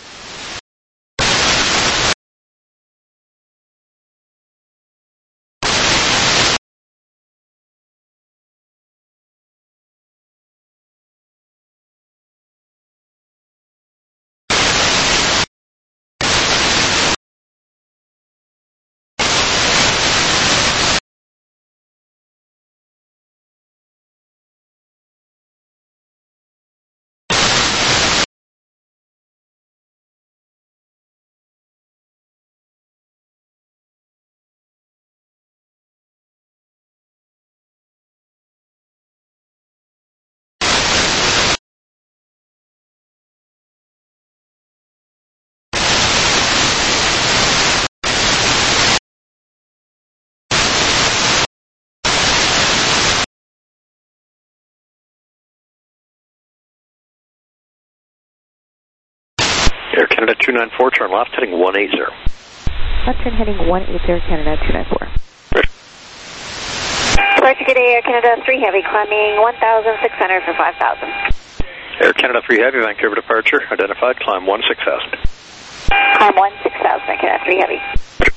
Air Canada 294, turn left, heading 180. Left turn heading 180, Canada 294. Departure good Air Canada 3 Heavy, climbing 1,600 for 5,000. Air Canada 3 Heavy, Vancouver departure, identified, climb 16,000. Climb 16,000, Air Canada 3 Heavy.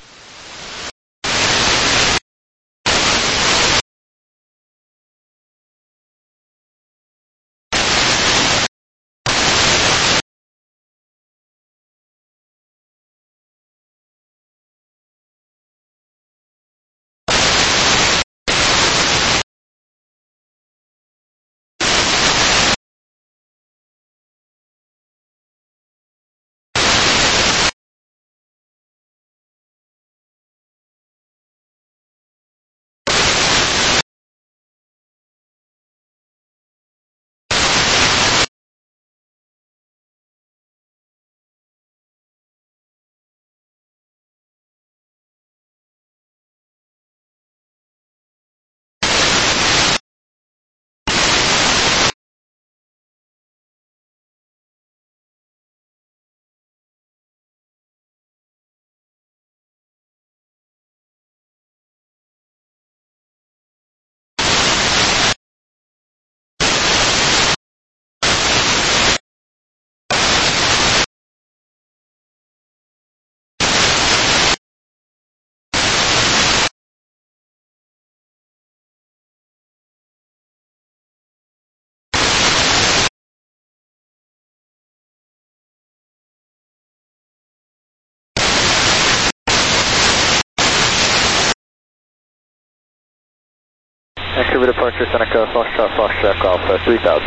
Vancouver departure, Seneca, Foxtrot, Alpha, 3,000.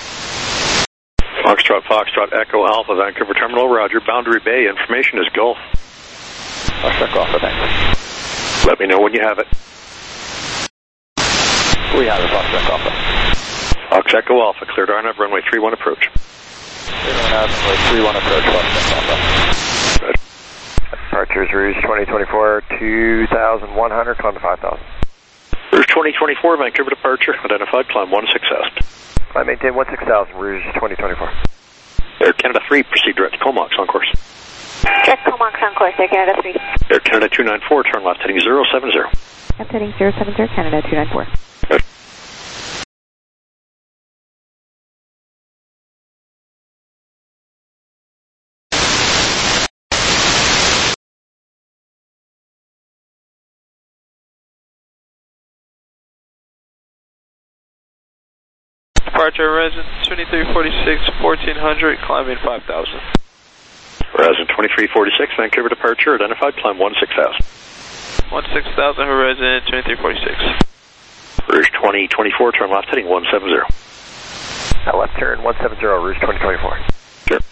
Foxtrot, Echo Alpha, Vancouver Terminal, roger. Boundary Bay, information is Gulf. Foxtrot, Alpha, thanks. Let me know when you have it. We have it, Foxtrot, Alpha. Fox Echo Alpha, cleared RNAV, runway 31 approach. Runway 31 approach, Foxtrot, Alpha. Right. Departures Rouge 2024, 2,100, climb to 5,000. Rouge 2024, Vancouver departure, identified, climb 16,000. Climb maintain 16,000, Rouge 2024. Air Canada 3, proceed direct to Comox on course. Direct Comox on course, Air Canada 3. Air Canada 294, turn left heading 070. Left heading 070, Canada 294. Good. Departure Horizon 2346, 1400, climbing 5000. Horizon 2346, Vancouver departure, identified, climb 16,000. 16,000, Horizon 2346. Rouge 2024, turn left heading 170. Left turn 170, Rouge 2024. Sure.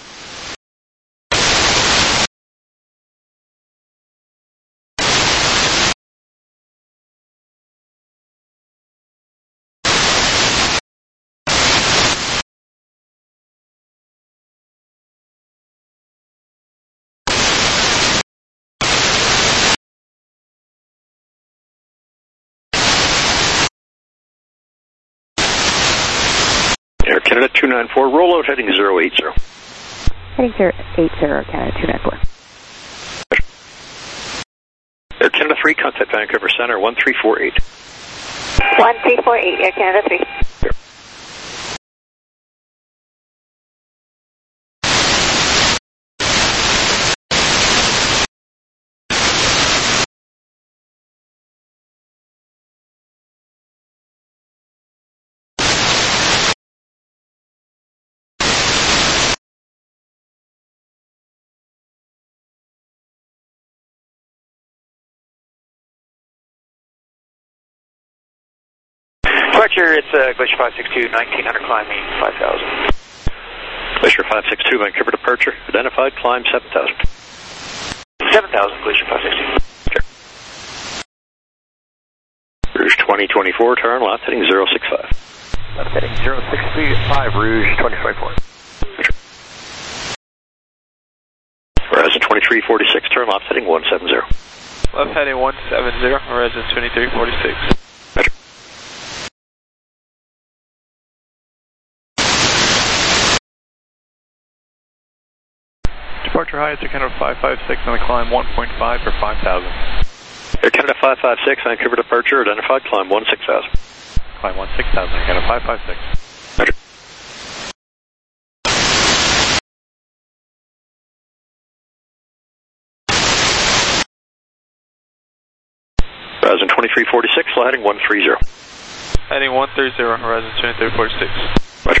Air Canada 294, rollout heading 080. Heading 080, Canada 294. Air Canada 3, contact Vancouver Center 1348. 1348, Air Canada 3. Sure. Departure, it's Glacier 562, 1900, climbing 5,000. Glacier 562, Vancouver departure, identified, climb 7,000. 7,000, Glacier 562. Sure. Rouge 2024, turn left heading 065. Left heading 065, Rouge 2024. Sure. Horizon 2346, turn left heading 170. Left heading 170, Horizon 2346. Departure height, Air Canada 556 on the climb 1.5 for 5,000. Air Canada 556, Vancouver departure, identified, climb 16,000. Climb 16,000, Air Canada 556. Roger. Horizon 2346, fly heading 130. Heading 130, Horizon 2346. Roger.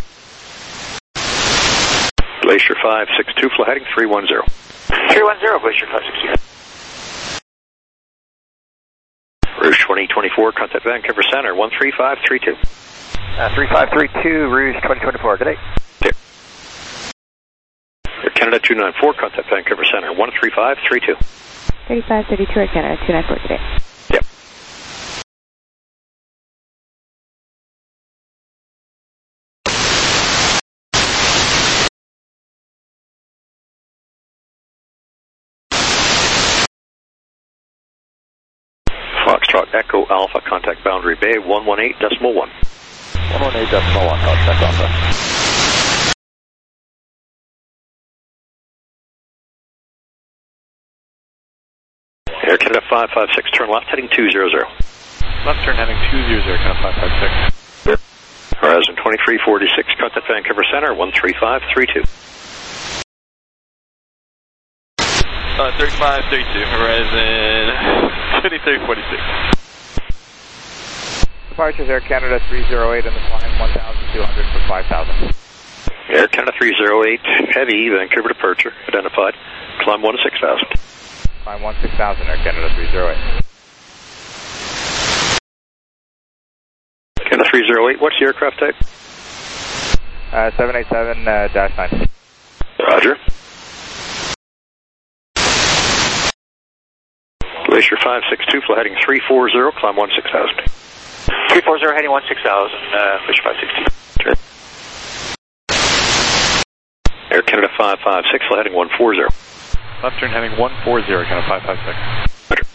Glacier 562, fly heading 310. 310, Glacier 562. Rouge 2024, contact Vancouver Center 13532. 3532, Rouge 2024, good day. Yeah. Air Canada 294, contact Vancouver Center 13532. 3532, Air Canada 294 today. Yep. Foxtrot Echo Alpha, contact Boundary Bay 118.1. 118.1, contact Alpha. Air Canada 556, turn left heading 200. Left turn heading 200, Canada 556. Horizon 2346, contact Vancouver Center 13532. 3532, Horizon 2346. Departures Air Canada 308 in the climb 1,200 for 5,000. Air Canada 308, heavy, Vancouver departure, identified, climb 16,000. Climb 16,000, Air Canada 308. Canada 308, what's the aircraft type? 787-9. Roger. Glacier 562, fly heading 340, climb 16,000. 340, heading 16,000, Glacier 562. Sure. Air Canada 556, fly heading 140. Left turn heading 140, Canada 556.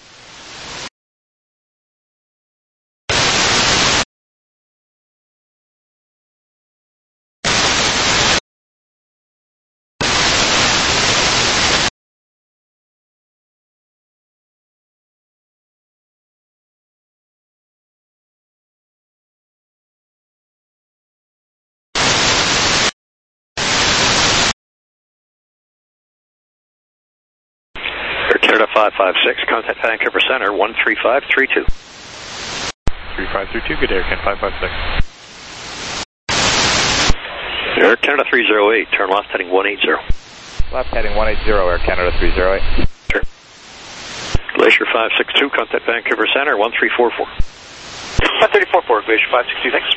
Canada 556, contact Vancouver Center 13532. 3532, good day, Air Canada 556. Air Canada 308, turn left heading 180. Left heading 180, Air Canada 308. Sure. Glacier 562, contact Vancouver Center 1344. 1344, Glacier 562, thanks.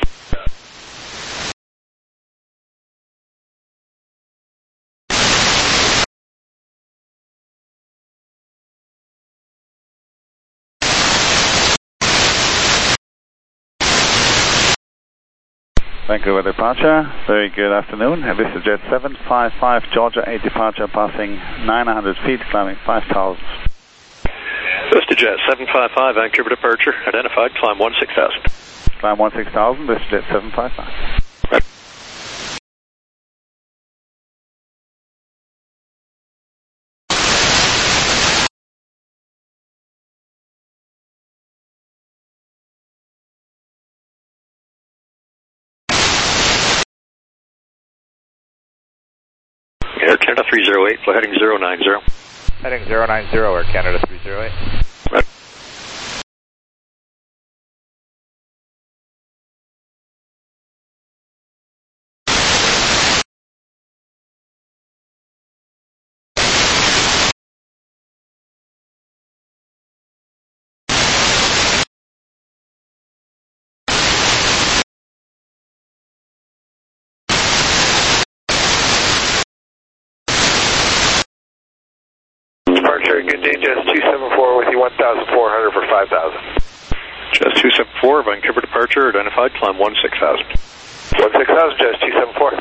Vancouver departure, very good afternoon. This is Jet 755 Georgia 8 departure, passing 900 feet, climbing 5,000. This is Jet 755 Vancouver departure, identified, climb 16,000. Climb 16,000, this is Jet 755. Right. Air Canada 308, flight heading 090. Heading 090, Air Canada 308. Right. Departure, good day, Jazz 274 with you 1,400 for 5,000. Jazz 274, Vancouver departure, identified, climb 16,000. 16,000, Jazz 274.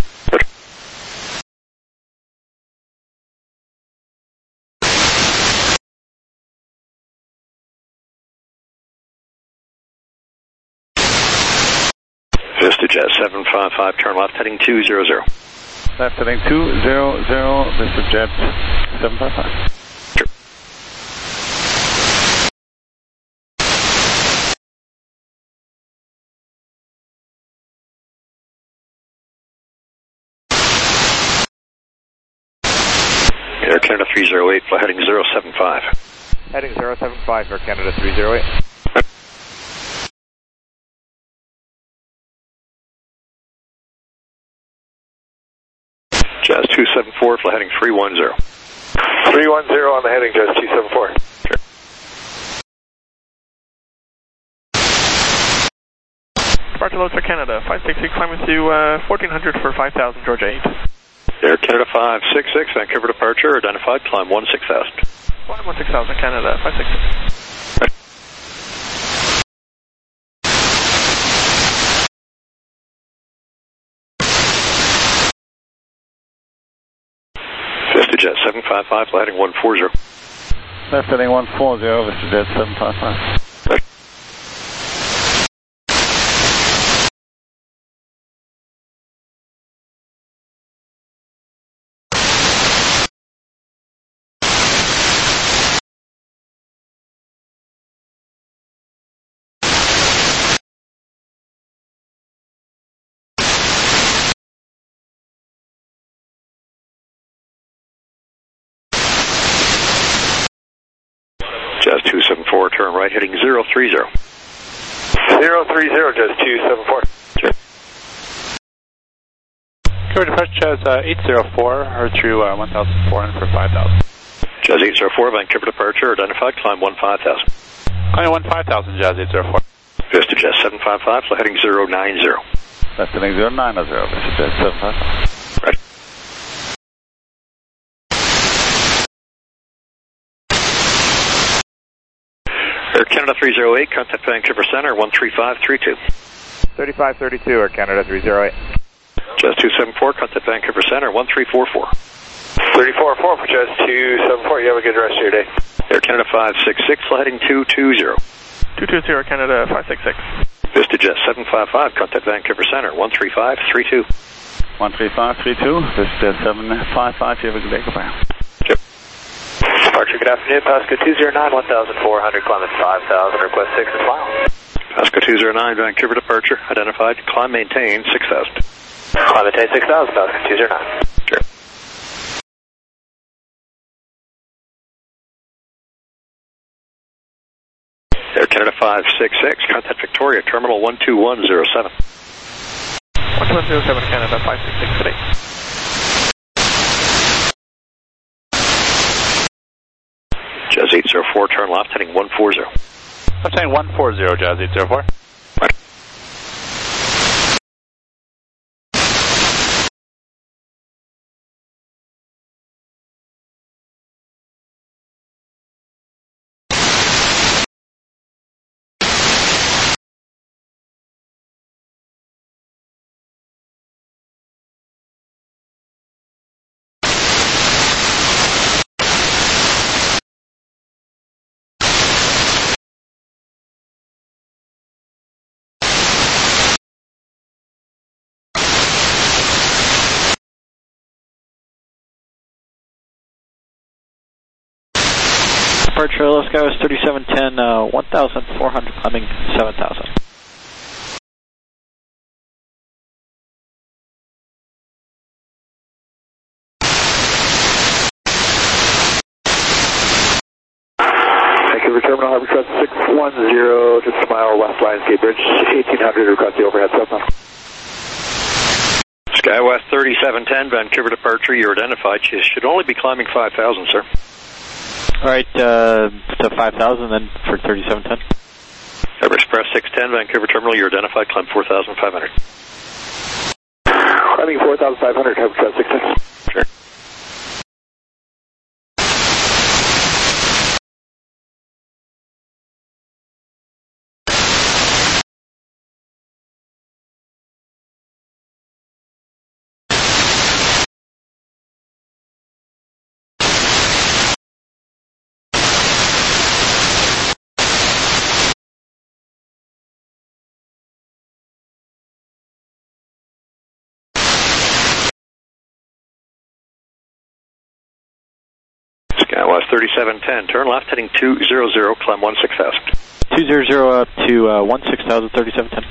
Vista Jet 755, turn left heading 200. Left heading 200, this is Jet 755. Sure. Air Canada 308, flight heading 075. Heading 075, Air Canada 308. Jazz 274, flight heading 310. 310 on the heading, Jazz 274. Sure. Departure loads for Canada 566, climbing to 1400 for 5,000, Georgia 8. Air Canada 566, Vancouver departure, identified, climb 16,000. Climb 16,000, Canada 566. Right. Vista Jet 755, flight heading 140. Left heading 140, Vista Jet 755. Right. Jazz 274, turn right heading 030. 030, Jazz 274. Sure. Vancouver departure Jazz 804, or through 1,400 for 5,000. Jazz 804, Vancouver departure, identified, climb 15,000. Climb 15,000, Jazz 804. Vista Jet 755, flight heading 090. Left heading 090, Vista Jet 755. Right. Air Canada 308, contact Vancouver Center 13532. 3532, Air Canada 308. Jazz 274, contact Vancouver Center 1344. 34-4 for Jazz 274. You have a good rest of your day. Air Canada 566, heading 220. 220 Canada 566. Vista Jet 755, contact Vancouver Center, 13532. 13532, Vista 755, you have a good day, goodbye. Yep. Departure, good afternoon, Pasco 209, 1,400, climb at 5,000, request 6 and smile. Pasco 209, Vancouver departure, identified, climb maintain 6,000. Climb maintain 6,000, Pasco 209. Sure. Air Canada 566, contact Victoria, terminal 12107. 12107 Canada 566 today. Jazz 804, turn left, heading 140. I'm saying 140, Jazz 804. Right. Departure Los Gatos 3710, 1,400, climbing 7,000. Vancouver Terminal, Harbor Crest 610, just a mile west Lionsgate Bridge, 1,800, request the overhead southbound. SkyWest 3710, Vancouver departure, you're identified. You should only be climbing 5,000, sir. Alright, to 5,000 then for 3710. Air Express 610, Vancouver terminal, you're identified, climb 4,500. Climbing 4,500, Harbor Crest 610. Sure. SkyWest 3710, turn left, heading 200, climb 16,000. 200 up to 16,000, 3710.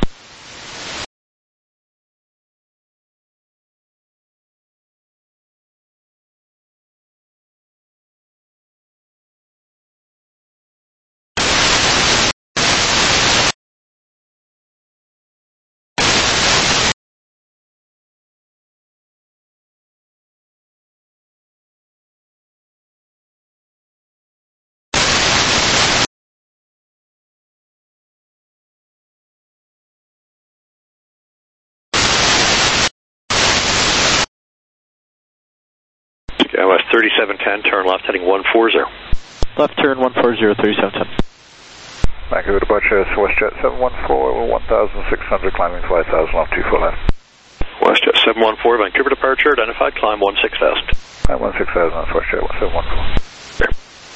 SkyWest 3710, turn left, heading 140. Left turn 140, 3710. Vancouver departure, WestJet 714, 1,600, climbing 5,000 off 24 left. WestJet 714, Vancouver departure, identified, climb 16,000. Climb 16,000, that's WestJet 714. Sure.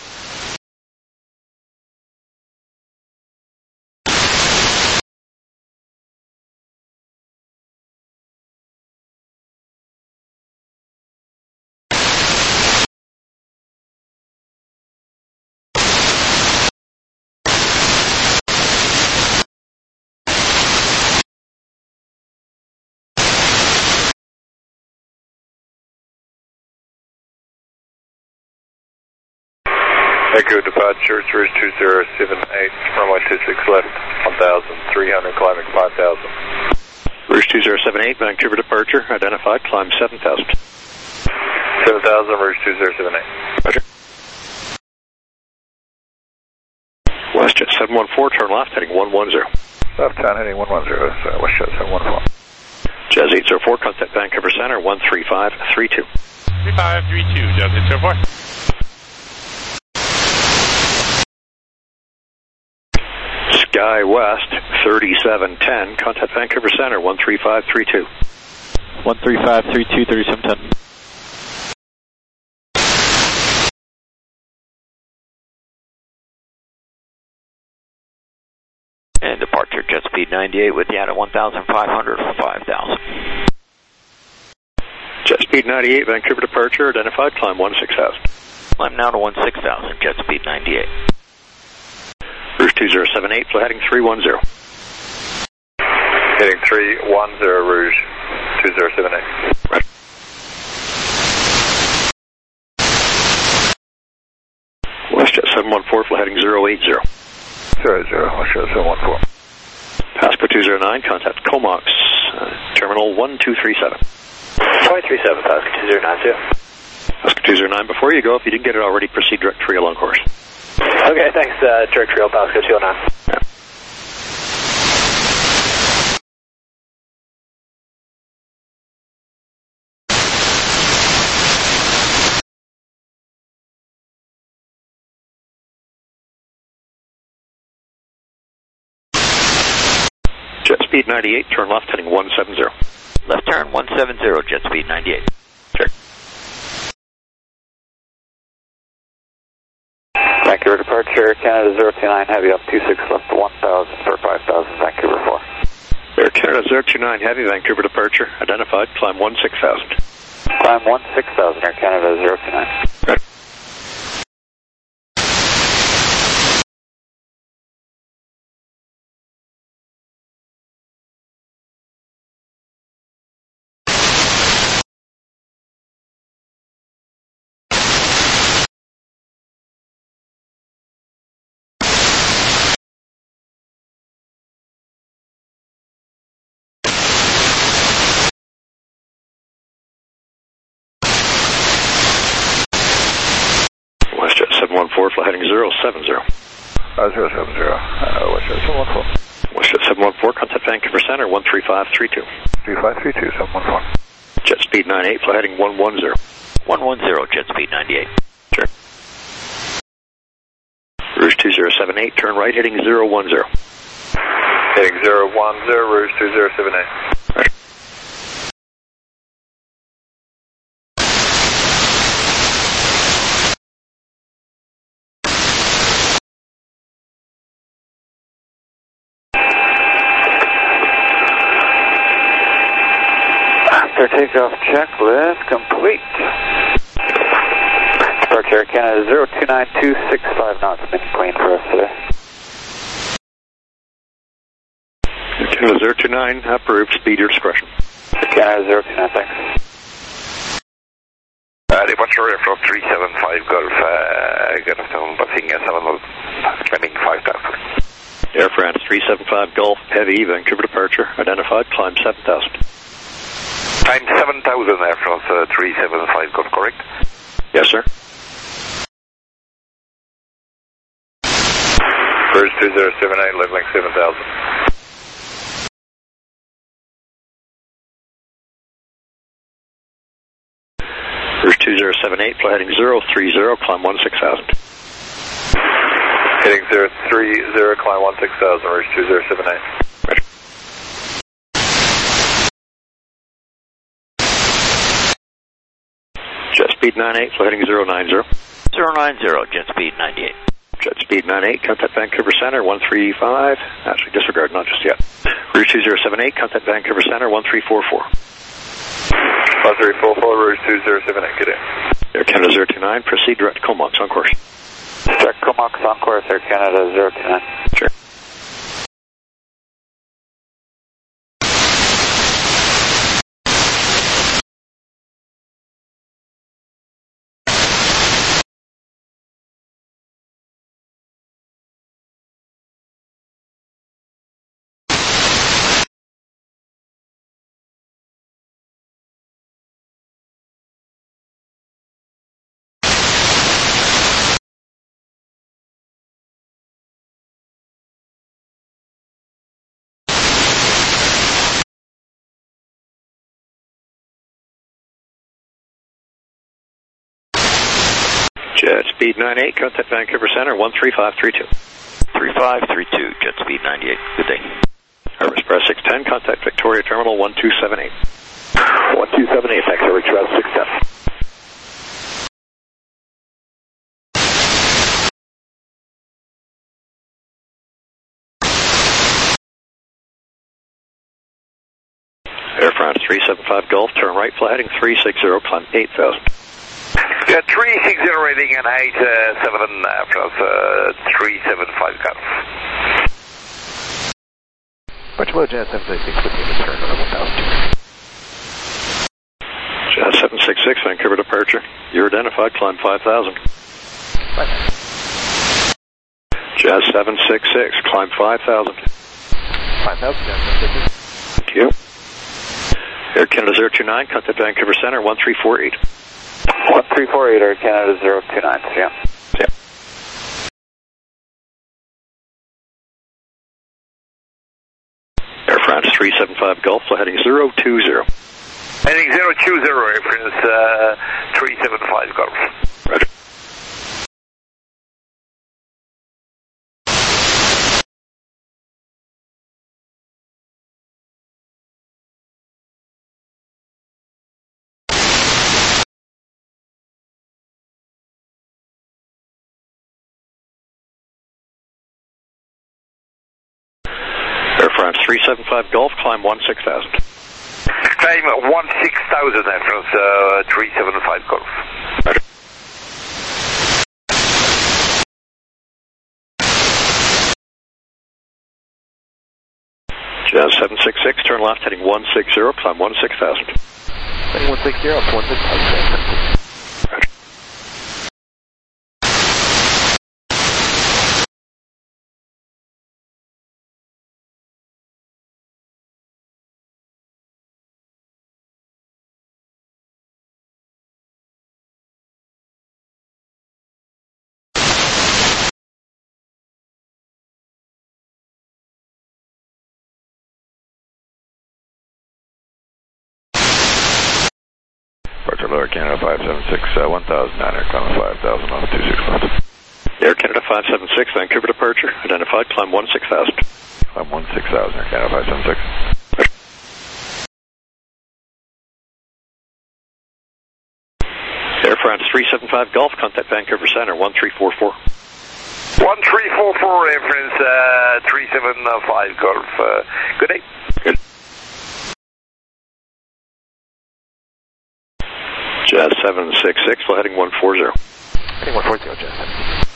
Vancouver departure, Rouge 2078, runway 26 left, 1,300, climbing 5,000. Rouge 2078, Vancouver departure, identified, climb 7,000. 7,000, Rouge 2078. Roger. WestJet 714, turn left, heading 110. Left turn, heading 110, WestJet 714. Jazz 804, contact Vancouver Center, 13532. 3532, Jazz 804. SkyWest 3710, contact Vancouver Center, 13532. 13532, 3710. jet speed 98 with you at 1,500 for 5,000. Jet speed 98, Vancouver departure, identified, climb 16,000. Climb now to 16,000, jet speed 98. Rouge 2078, fly heading 310. Heading 310, Rouge 2078. Right. WestJet 714, fly heading 080. 00, WestJet 714. Pasco 209, contact Comox, terminal 1237. 237, Pasco 209, too. Pasco 209, before you go, if you didn't get it already, proceed direct trail on course. Okay, thanks, direct trail, Pasco 209. Yeah. Jet speed 98, turn left, heading 170. Left turn 170, jet speed 98. Check. Vancouver departure, Canada 029, heavy up 26 left to 1,000 for 5,000, Vancouver 4. Air Canada 029, heavy, Vancouver departure, identified, climb 16,000. Climb 16,000, Air Canada 029. Right. WestJet 714, fly heading 070. 070, WestJet 714. WestJet 714, contact Vancouver Center, 13532. 3532, 714. Jet speed 98, fly heading 110. 110, jet speed 98. Sure. Rouge 2078, turn right, heading 010. Heading 010, Rouge 2078. Right. After takeoff checklist complete. Departure Canada 029265 knots, been clean for us today. Canada 029, approved, speed your discretion. Canada 029, thanks. Departure from 375 Golf, good afternoon, passing 7, climbing 5,000. Air France 375 Golf, heavy, Vancouver departure, identified, climb 7,000. Time 7,000 Air France 375 Golf, correct? Yes, sir. First 2078, leveling 7,000. First 2078, fly heading 030, climb 16,000. Heading 030, climb 16,000, Rouge 2078. Right. Jet speed 98, fly heading 090. 090, jet speed 98. Jet speed 98, contact Vancouver Center, 135. Actually, disregard, not just yet. Rouge 2078, contact Vancouver Center, 1344. 1344, Rouge 2078, good day. Air Canada 029, proceed direct Comox on course. Direct Comox on course, Air Canada 029. Sure. Jet speed 98, contact Vancouver Center, 13532. 3532, jet speed 98. Good day. Air Express 610, contact Victoria Terminal 1278. 1278, thanks, Air Express 610. 375 Golf, turn right, fly heading 360, climb 8,000. Yeah, 360 rating and 87 France 375 Golf. Departure low, Jazz 766 with unit turn on 1,000. Jazz 766, Vancouver departure. You're identified, climb 5,000. Jazz 766, climb 5,000. 5,000, Jazz 766. Thank you. Air Canada 029, contact Vancouver Center, 1348. 1348, Air Canada 029, yeah. Yeah. Air France 375 Golf, fly heading 020. Heading 020, Air France 375 Golf. Roger. Air France 375 Golf, climb 16,000. Climb 16,000, Air France 375 Golf. Roger. Jazz 766, turn left, heading 160, climb 16,000. Heading 160, up to 16,000. Roger. Departure lower Canada 576, 1,900, climb 5,000 on 26 left. Air Canada 576, Vancouver departure, identified, climb 16,000. Climb 16,000, Air Canada 576. Air France 375 Golf, contact Vancouver Center, 1344. 1344, Air France 375 Golf. Good day. Good. Jazz 766, fly heading 140. Heading 140, Jazz 766.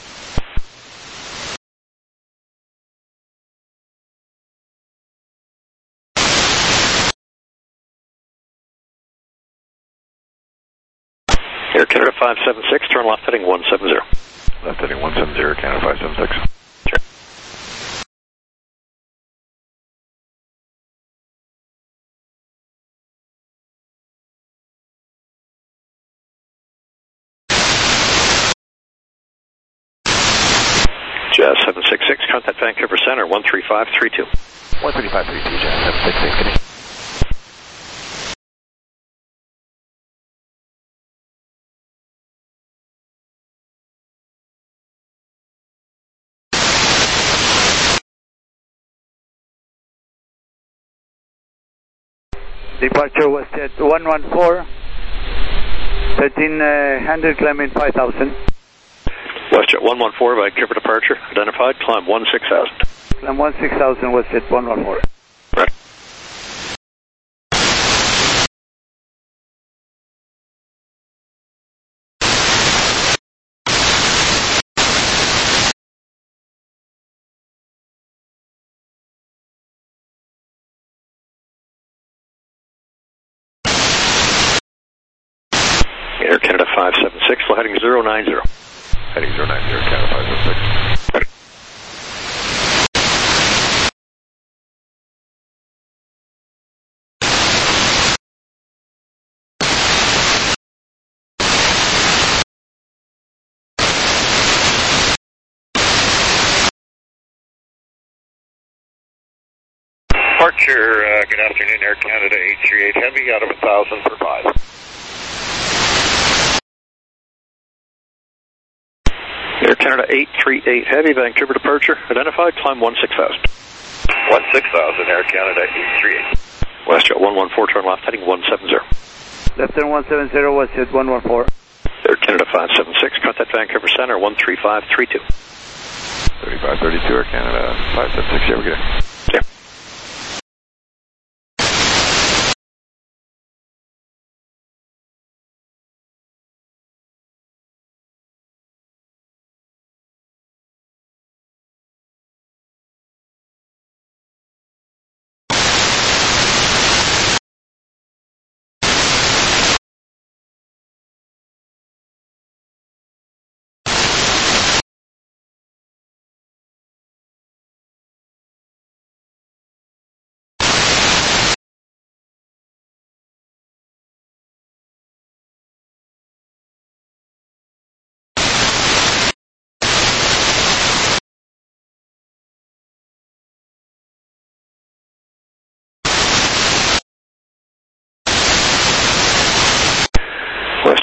Air Canada 576, turn left heading 170. Left heading 170, Air Canada 576. Sure. Jazz 766, contact Vancouver Center, 13532. 13532, Jazz 766, good day. Departure was at 114, 1300, climbing 5,000. WestJet 114, Vancouver departure, identified, climb 16,000. Climb 16,000 was at 114. Right. Air Canada 576, fly heading 090. Heading 090, Air Canada 576. Right. Departure, good afternoon, Air Canada 838 Heavy out of 1,000 for 5. Air Canada 838 Heavy, Vancouver departure, identified, climb 16,000. 16,000, Air Canada 838. WestJet 114, turn left heading 170. Left turn 170 was at 114. Air Canada 576, contact Vancouver Center, 13532. 3532, Air Canada 576, yeah, we're good. Yeah.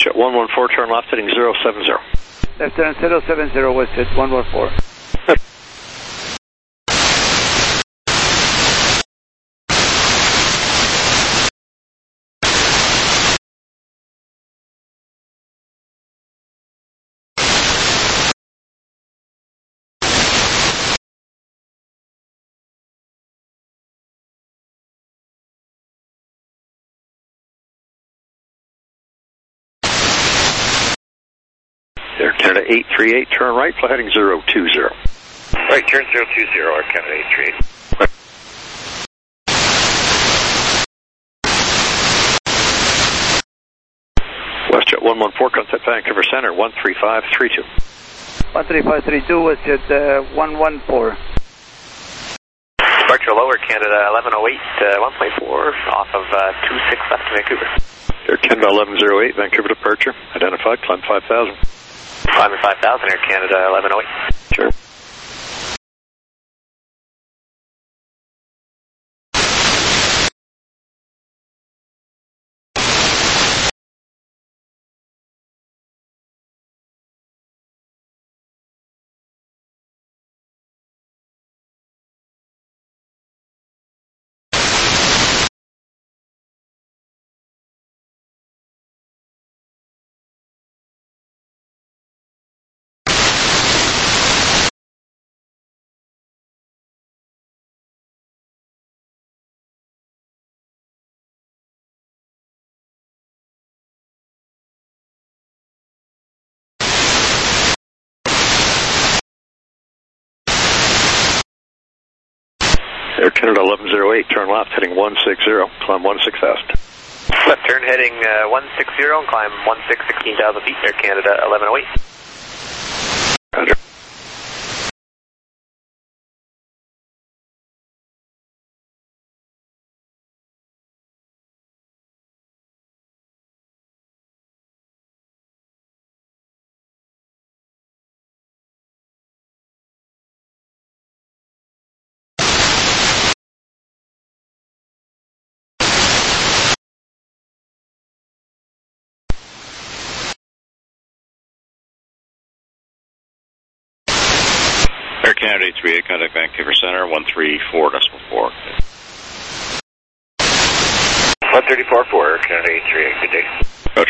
WestJet 114, turn left heading 070. Left turn 070, WestJet 114. Air Canada 838, turn right, fly heading 020. Right, turn 020, Air Canada 838. WestJet 114, contact Vancouver Center 13532. 13532, WestJet 114. Departure lower, Canada 1108, 1.4, off of 26 left to Vancouver. Air Canada 1108, Vancouver departure, identified, climb 5000. Climbing 5000, Air Canada 1108. Sure. Air Canada 1108, turn left, heading 160, climb 16,000. Left turn heading 160 and climb 16,000 feet, Air Canada 1108. Roger. Air Canada 838, contact Vancouver Center 134.4. 134.4, Air Canada 838, good day. Roger.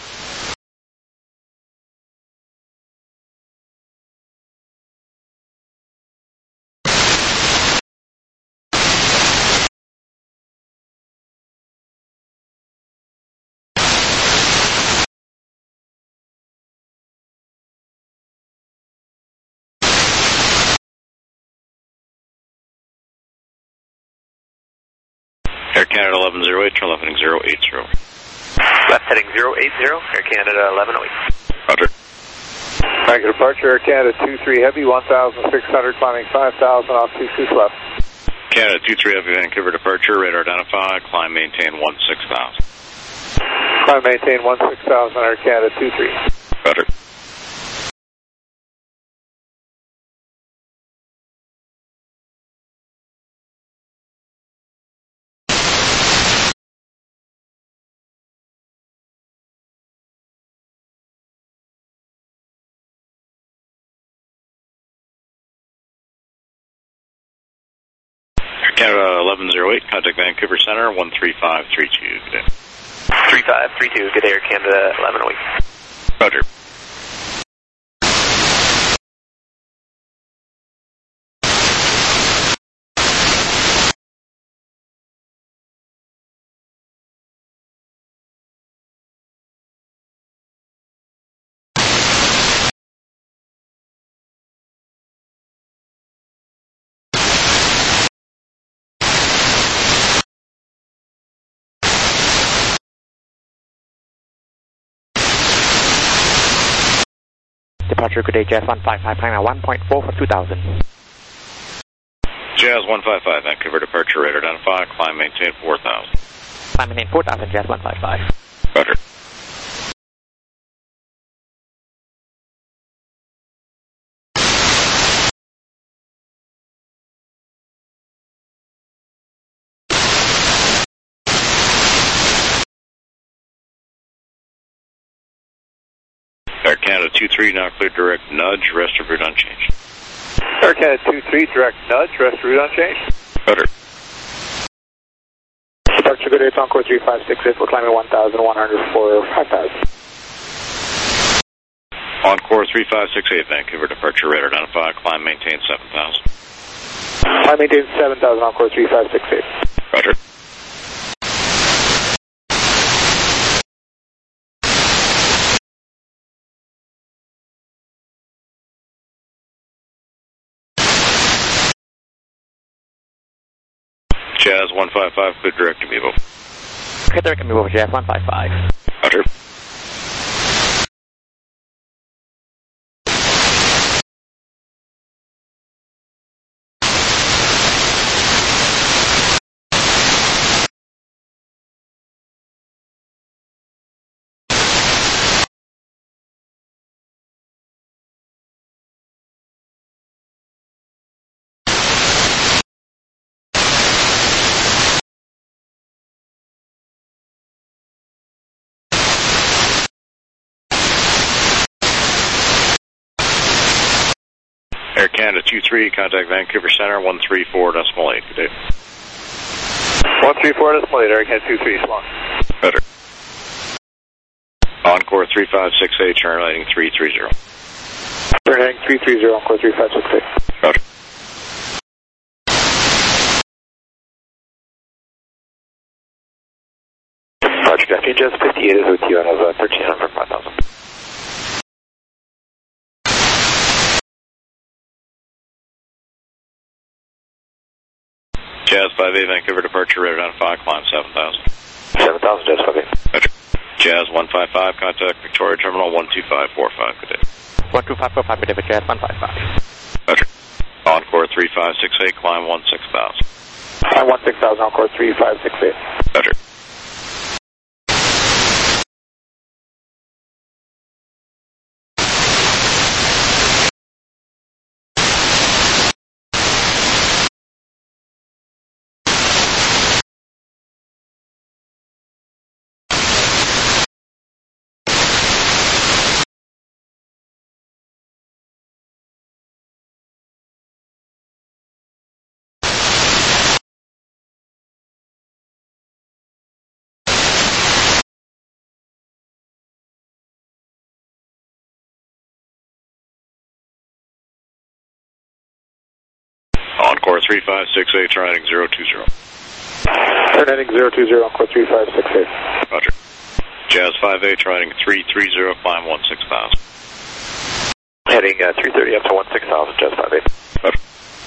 Air Canada 1108, turn left heading 080. Left heading 080, Air Canada 1108. Roger. Back departure, Air Canada 23 Heavy, 1,600, climbing 5,000 off 26 left. Canada 23 Heavy, Vancouver departure, radar identified, climb maintain 16,000. Climb maintain 16,000, Air Canada 23. Roger. Canada 1108, contact Vancouver Center 13532. Good day. 3532, good day, Air Canada 1108. Roger. Departure, good day, Jazz 155, climbing 1.4 for 2,000. Jazz 155, Vancouver departure, radar identified, climb maintain 4,000. Climb maintain 4,000, Jazz 155. Roger. Air Canada 23, now clear direct nudge, rest of route unchanged. Air Canada 23, direct nudge, rest of route unchanged. Roger. Departure good day, Encore 3568, we're climbing 1,100 for 5,000. Encore 3568, Vancouver, departure radar identified, climb maintain 7,000. Climb maintain 7,000, Encore 3568. Roger. Jazz 155, clear direct to Mevo. Clear direct to Mevo, Jazz 155. Roger. Air Canada 23, contact Vancouver Center 134.8. Good day. 134.8, Air Canada 23, long. Better. Encore 3568, turn lighting 330. Turn heading 330, Encore 3568. Roger. Roger, good afternoon, Jazz 58 is with you out of 1300, 5,000. Jazz 58, Vancouver departure radar identified, climb 7,000. 7,000, Jazz 58. Roger. Jazz 155, contact Victoria Terminal 12545, good day. 12545, good day, Jazz 155. Roger. Encore 3568, climb 16,000. Climb 16,000, Encore 3568. Roger. Encore 3568, turn heading 020. Turn heading 020, Encore 3568. Roger. Jazz 58, turn heading 330, climb 16,000. Heading 330 up to 16,000, Jazz 58. Roger.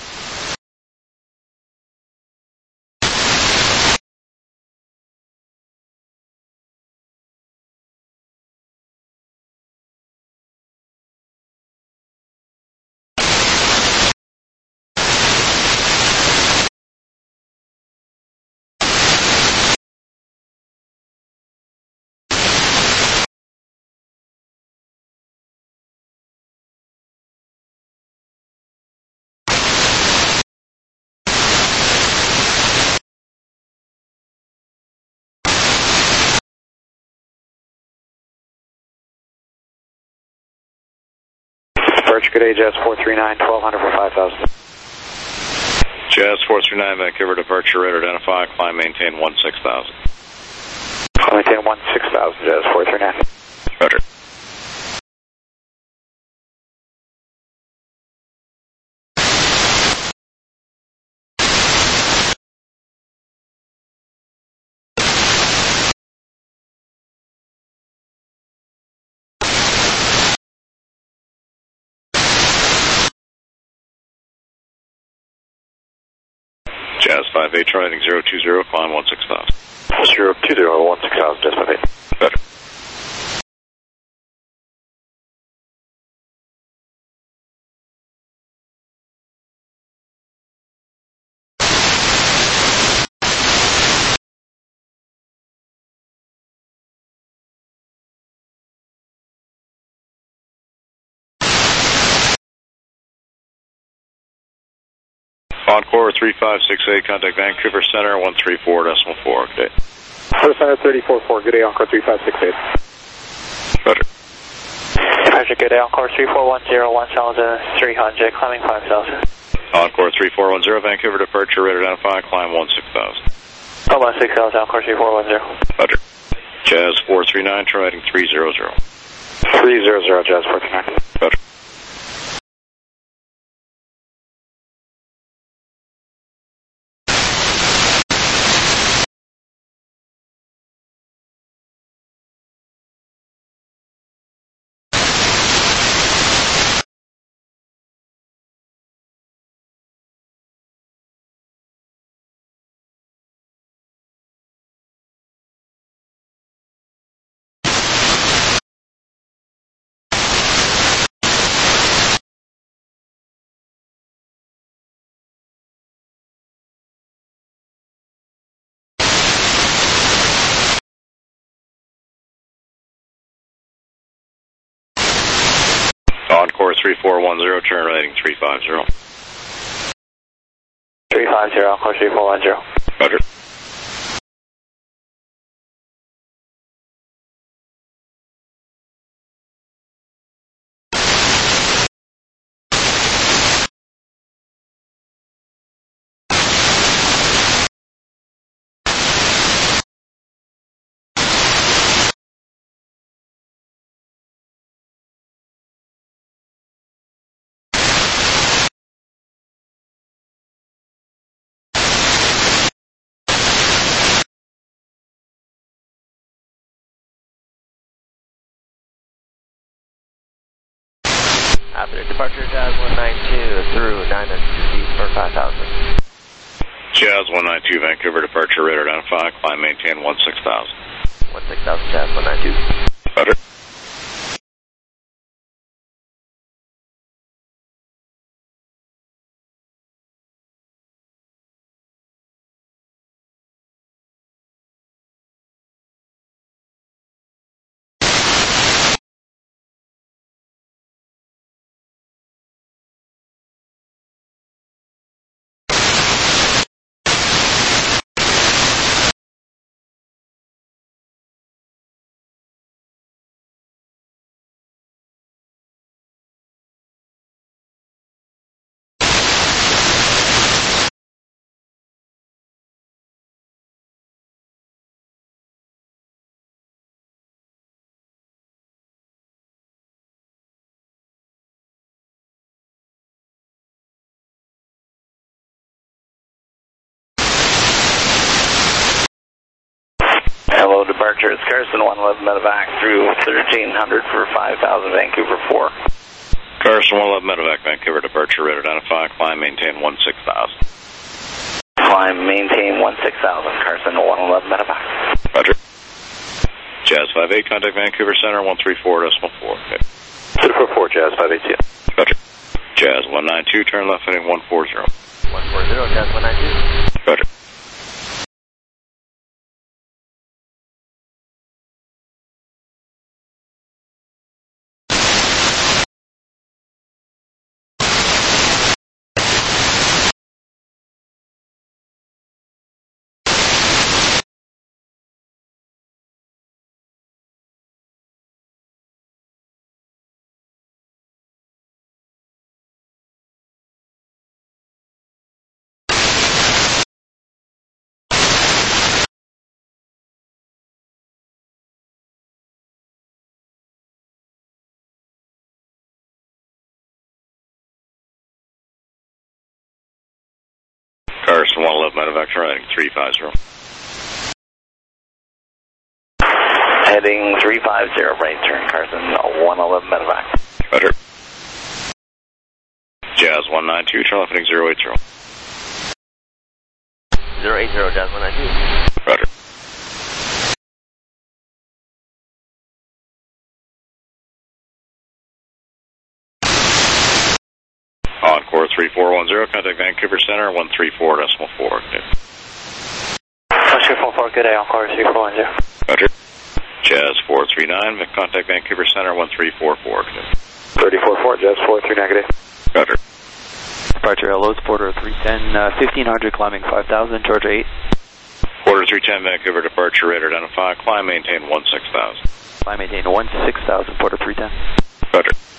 Departure good day, Jazz 439, 1200 for 5,000. Jazz 439, Vancouver departure radar identified, climb maintain 16,000. Climb maintain 16,000, Jazz 439. Roger. Jazz 58, turn heading 020, climb 16,000. 020, 16,000, Jazz 58. Better. Encore 3568, contact Vancouver Center 134.4. Good day. Center 344, good day, Encore 3568. Roger. Departure, good day, Encore 3410, 1,300, climbing 5,000. Encore 3410, Vancouver departure, radar identify, climb 16,000. 16,000, Encore 3410. Roger. Jazz 439, try heading 300. 300, Jazz 439. Roger. Encore 3410, turn right heading 350. 350, Encore 3410. Roger. After departure, Jazz 192 through 900 feet for 5,000. Jazz 192, Vancouver departure, radar identify, climb maintain 16,000. 16,000, Jazz 192. Roger. Hello, departure. It's Carson 111 medevac through 1300 for 5,000, Vancouver 4. Carson 111 medevac, Vancouver departure, radar identify, climb maintain 16,000. Climb maintain 16,000, Carson 111 medevac. Roger. Jazz 58, contact Vancouver Center 134.4. Okay. 244, Jazz 582. Roger. Jazz 192, turn left heading 140. 140, Jazz 192. Roger. Carson 111 medevac, heading 350. Heading 350, right turn, Carson 111 medevac. Roger. Jazz 192, turn left heading 080. 080, Jazz 192. Roger. Encore 3410, contact Vancouver Center 134.4. Okay. 244, good day, Encore 3410. Roger. Jazz 439, contact Vancouver Center 1344. Okay. 344, Jazz 439, good day. Roger. Departure hello, Porter 310, 1500, climbing 5,000, Georgia 8. Porter 310, Vancouver departure, radar identify, climb maintain 16,000. Climb maintain 16,000, Porter 310. Roger.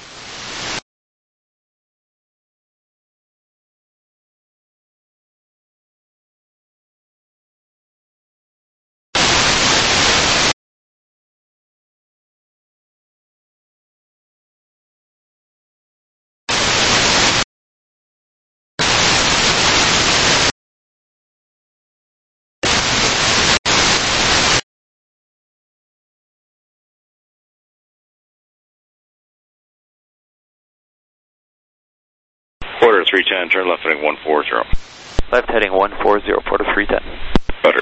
Porter 310, turn left heading 140. Left heading 140, Porter 310. Roger.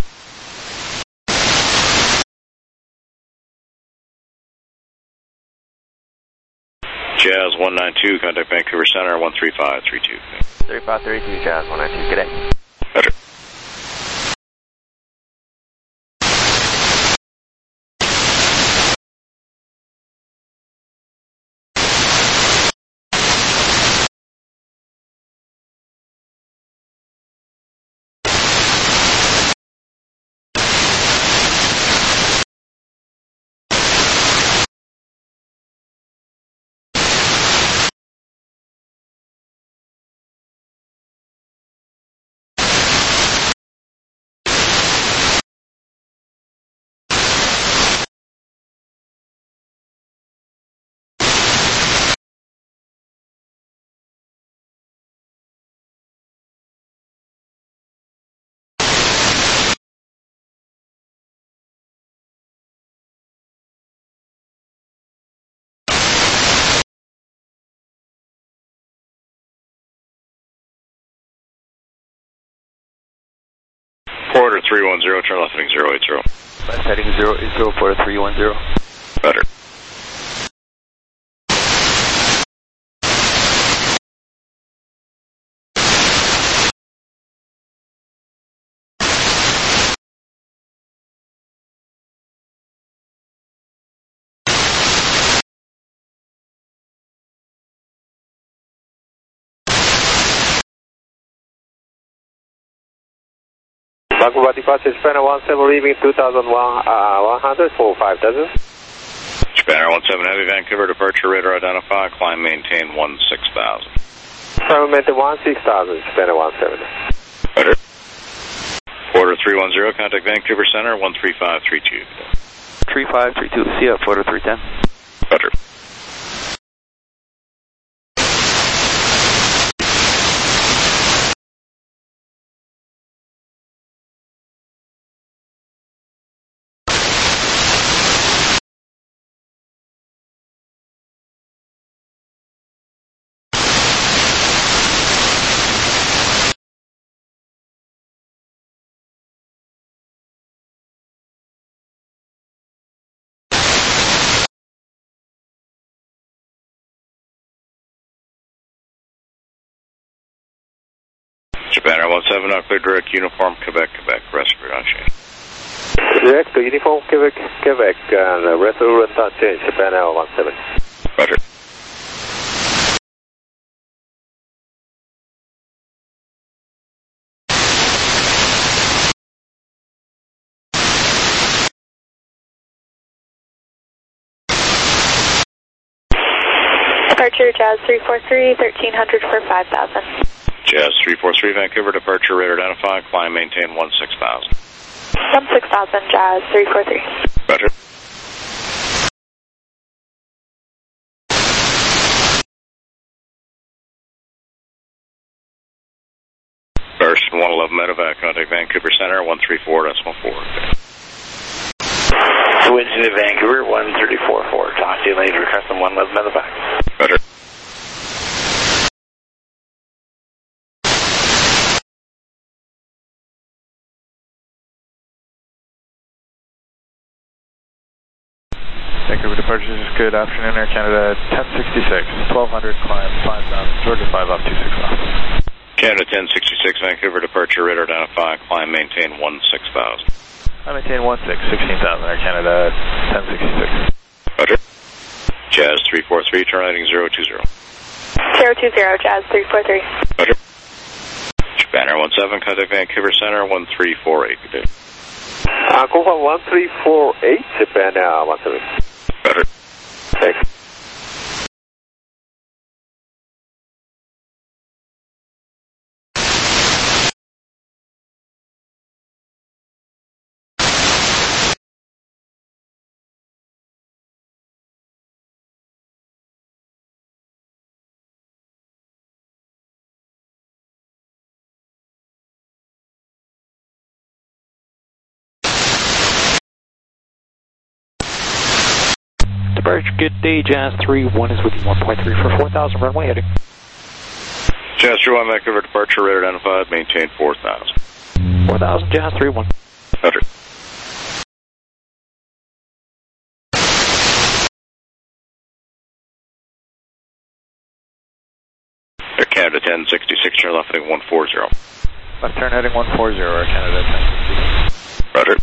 Jazz 192, contact Vancouver Center 13532. 3532, Jazz 192, good day. Roger. Porter 310, turn left heading 080. Left heading 080, Porter 310. Better. Vancouver departure, Japan 17 leaving 2100 for 5000. Japan 17 Heavy, Vancouver departure, radar identify, climb maintain 16,000. Climb maintain 16,000, Japan 17. Better. Porter 310, contact Vancouver Center 13532. 3532, see ya, Porter 310. Better. Japan 17, now clear direct uniform, Quebec, rest route unchanged. Direct uniform, Quebec, and rest route unchanged, Japan 17. Roger. Departure Jazz 343, 1300 for 5000. Jazz 343, Vancouver departure, radar identify, climb maintain 16,000. 16,000, Jazz 343. Roger. First 111 medevac, contact Vancouver Center 134.4. Switch to Vancouver 134.4. Talk to you later, custom 111 medevac. Roger. Vancouver departures, good afternoon, Air Canada 1066, 1200, climb 5000, Georgia 5 up 26 miles. Canada 1066, Vancouver departure, radar identify, climb maintain 16,000. I maintain 16,000, Air Canada 1066. Roger. Jazz 343, turn heading 020. 020, Jazz 343. Roger. Japan Air 17, contact Vancouver Center 1348. Good day. Vancouver 1348, Japan 17. Better. Thanks. Departure, good day, Jazz 31 is with you, 1.3 for 4000, runway heading. Jazz 31 Vancouver departure, radar identified, maintain 4,000. 4,000, Jazz 31. Roger. Air Canada 1066, turn left heading 140. Left turn heading 140, Air Canada 1066. Roger.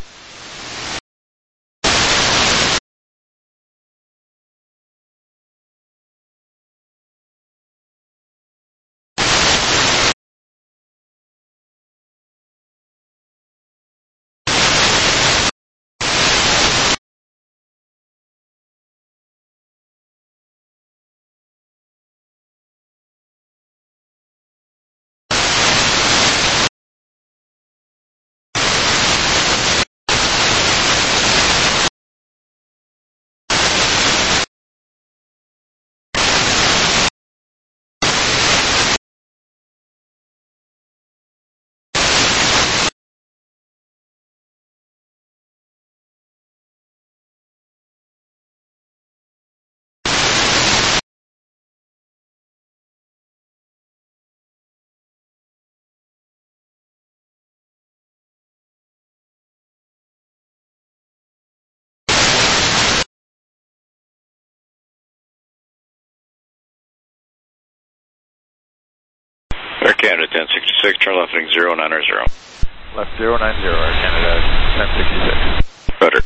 Air Canada 1066, turn left heading 090. Left 090, Air Canada 1066. Roger.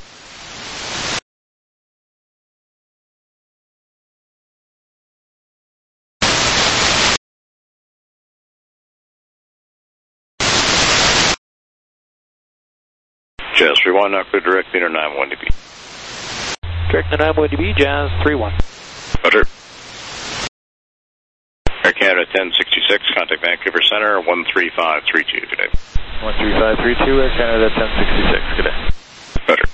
Jazz 31, now clear direct meter 91 dB. Direct to 91 dB, Jazz 31. Roger. Air Canada 1066, contact Vancouver Center 13532, good day. 13532, Air Canada 1066, good day. Roger.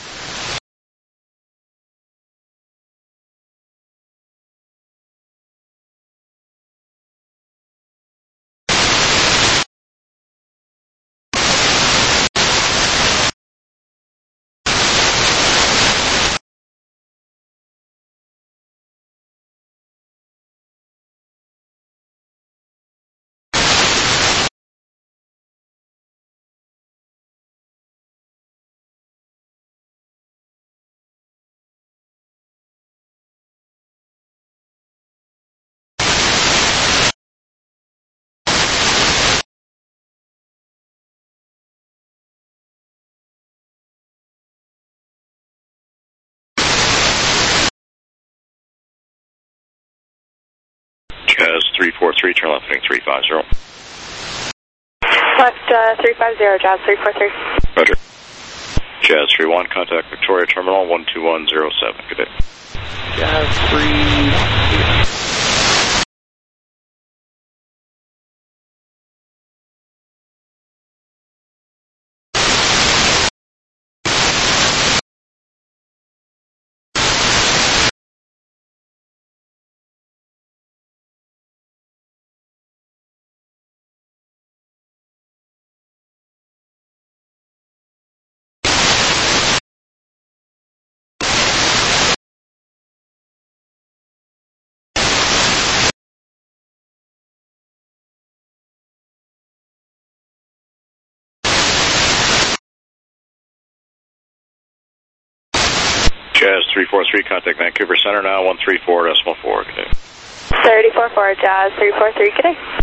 Jazz 343, turn left heading 350. Left 350, Jazz 343. Roger. Jazz 31, contact Victoria Terminal 12107, good day. Jazz 3. Jazz 343, contact Vancouver Center now 134.4, good day. 34-4, Jazz 343, good day.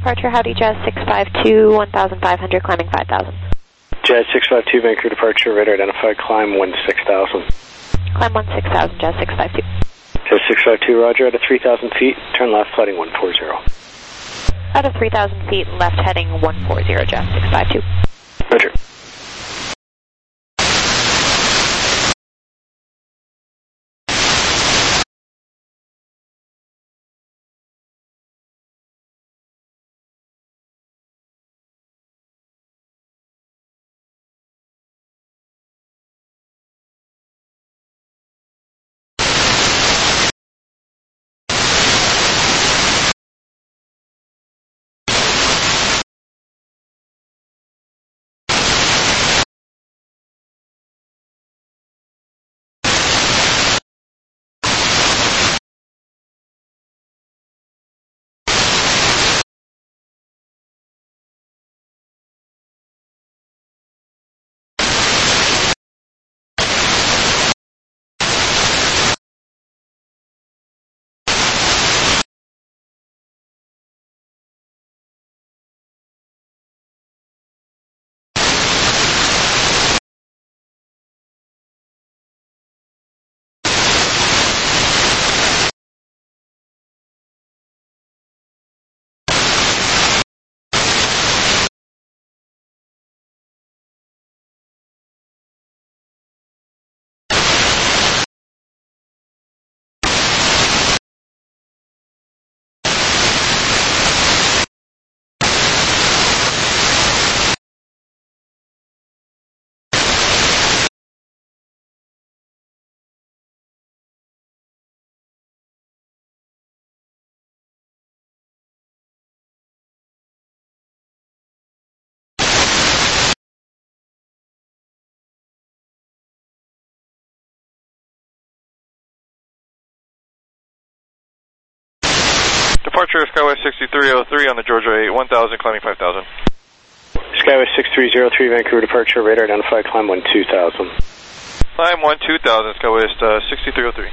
departure, howdy, Jazz 652, 1,500, climbing 5,000. Jazz 652, Vancouver departure, radar identified, climb 16,000. Climb 16,000, Jazz 652. Jazz 652, roger, out of 3,000 feet, turn left, heading 140. Out of 3,000 feet, left heading 140, Jazz 652. Roger. Departure Skyway 6303 on the Georgia 8, 1,000, climbing 5,000. Skyway 6303, Vancouver departure, radar identified, climb 12,000. Climb 12,000, Skyway 6303.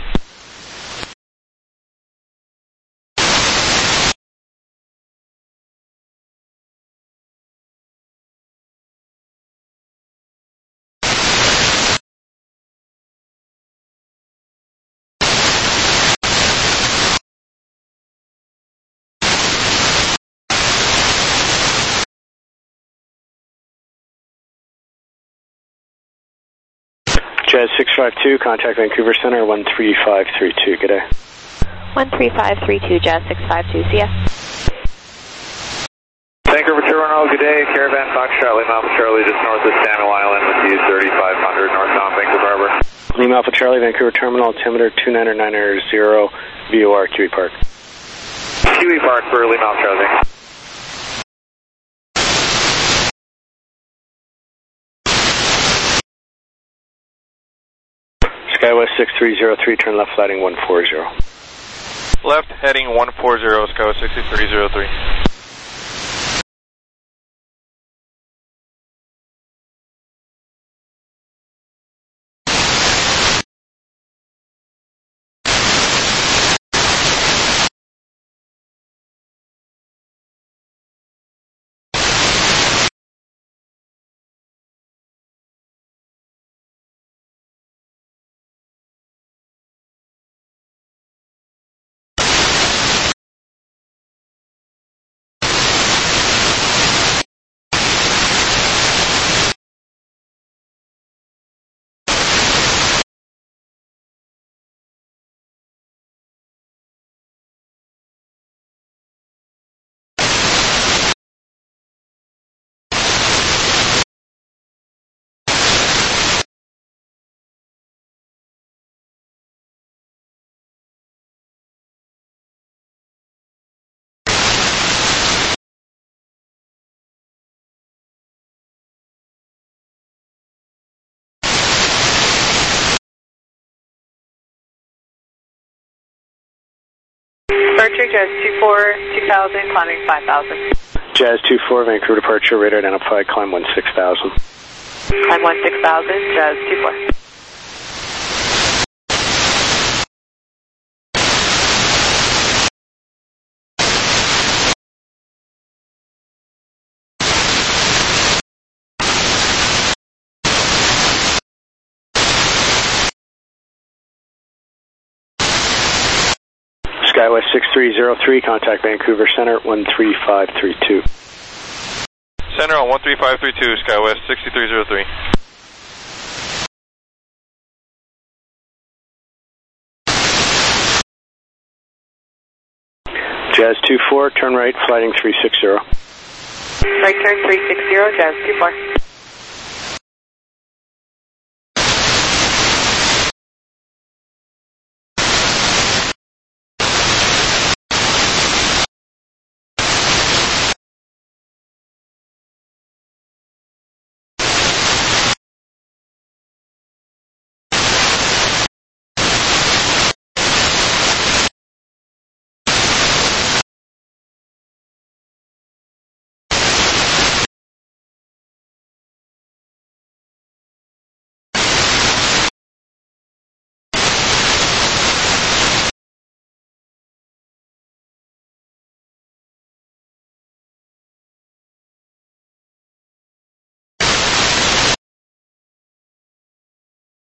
Jazz 652, contact Vancouver Center 13532. Good day. 13532, Jazz 652. See ya. Vancouver Terminal, good day. Caravan Fox Charlie, Alpha Charlie, just north of Samuel Island with you 3500 northbound Vancouver Harbor. Lima Alpha Charlie, Vancouver Terminal, altimeter 29990, VOR, Kiwi Park. Kiwi Park for Lima Alpha Charlie. Skywest 6303, turn left, heading 140. Left, heading 140, Skywest 6303. Departure, Jazz 24, 2000, climbing 5,000. Jazz 24, Vancouver departure, radar identified, climb 16,000. Climb 16,000, Jazz 24. SkyWest 6303, contact Vancouver Center 13532. Center on 13532, SkyWest 6303. Jazz 24, turn right, flighting 360. Right turn 360, Jazz 24.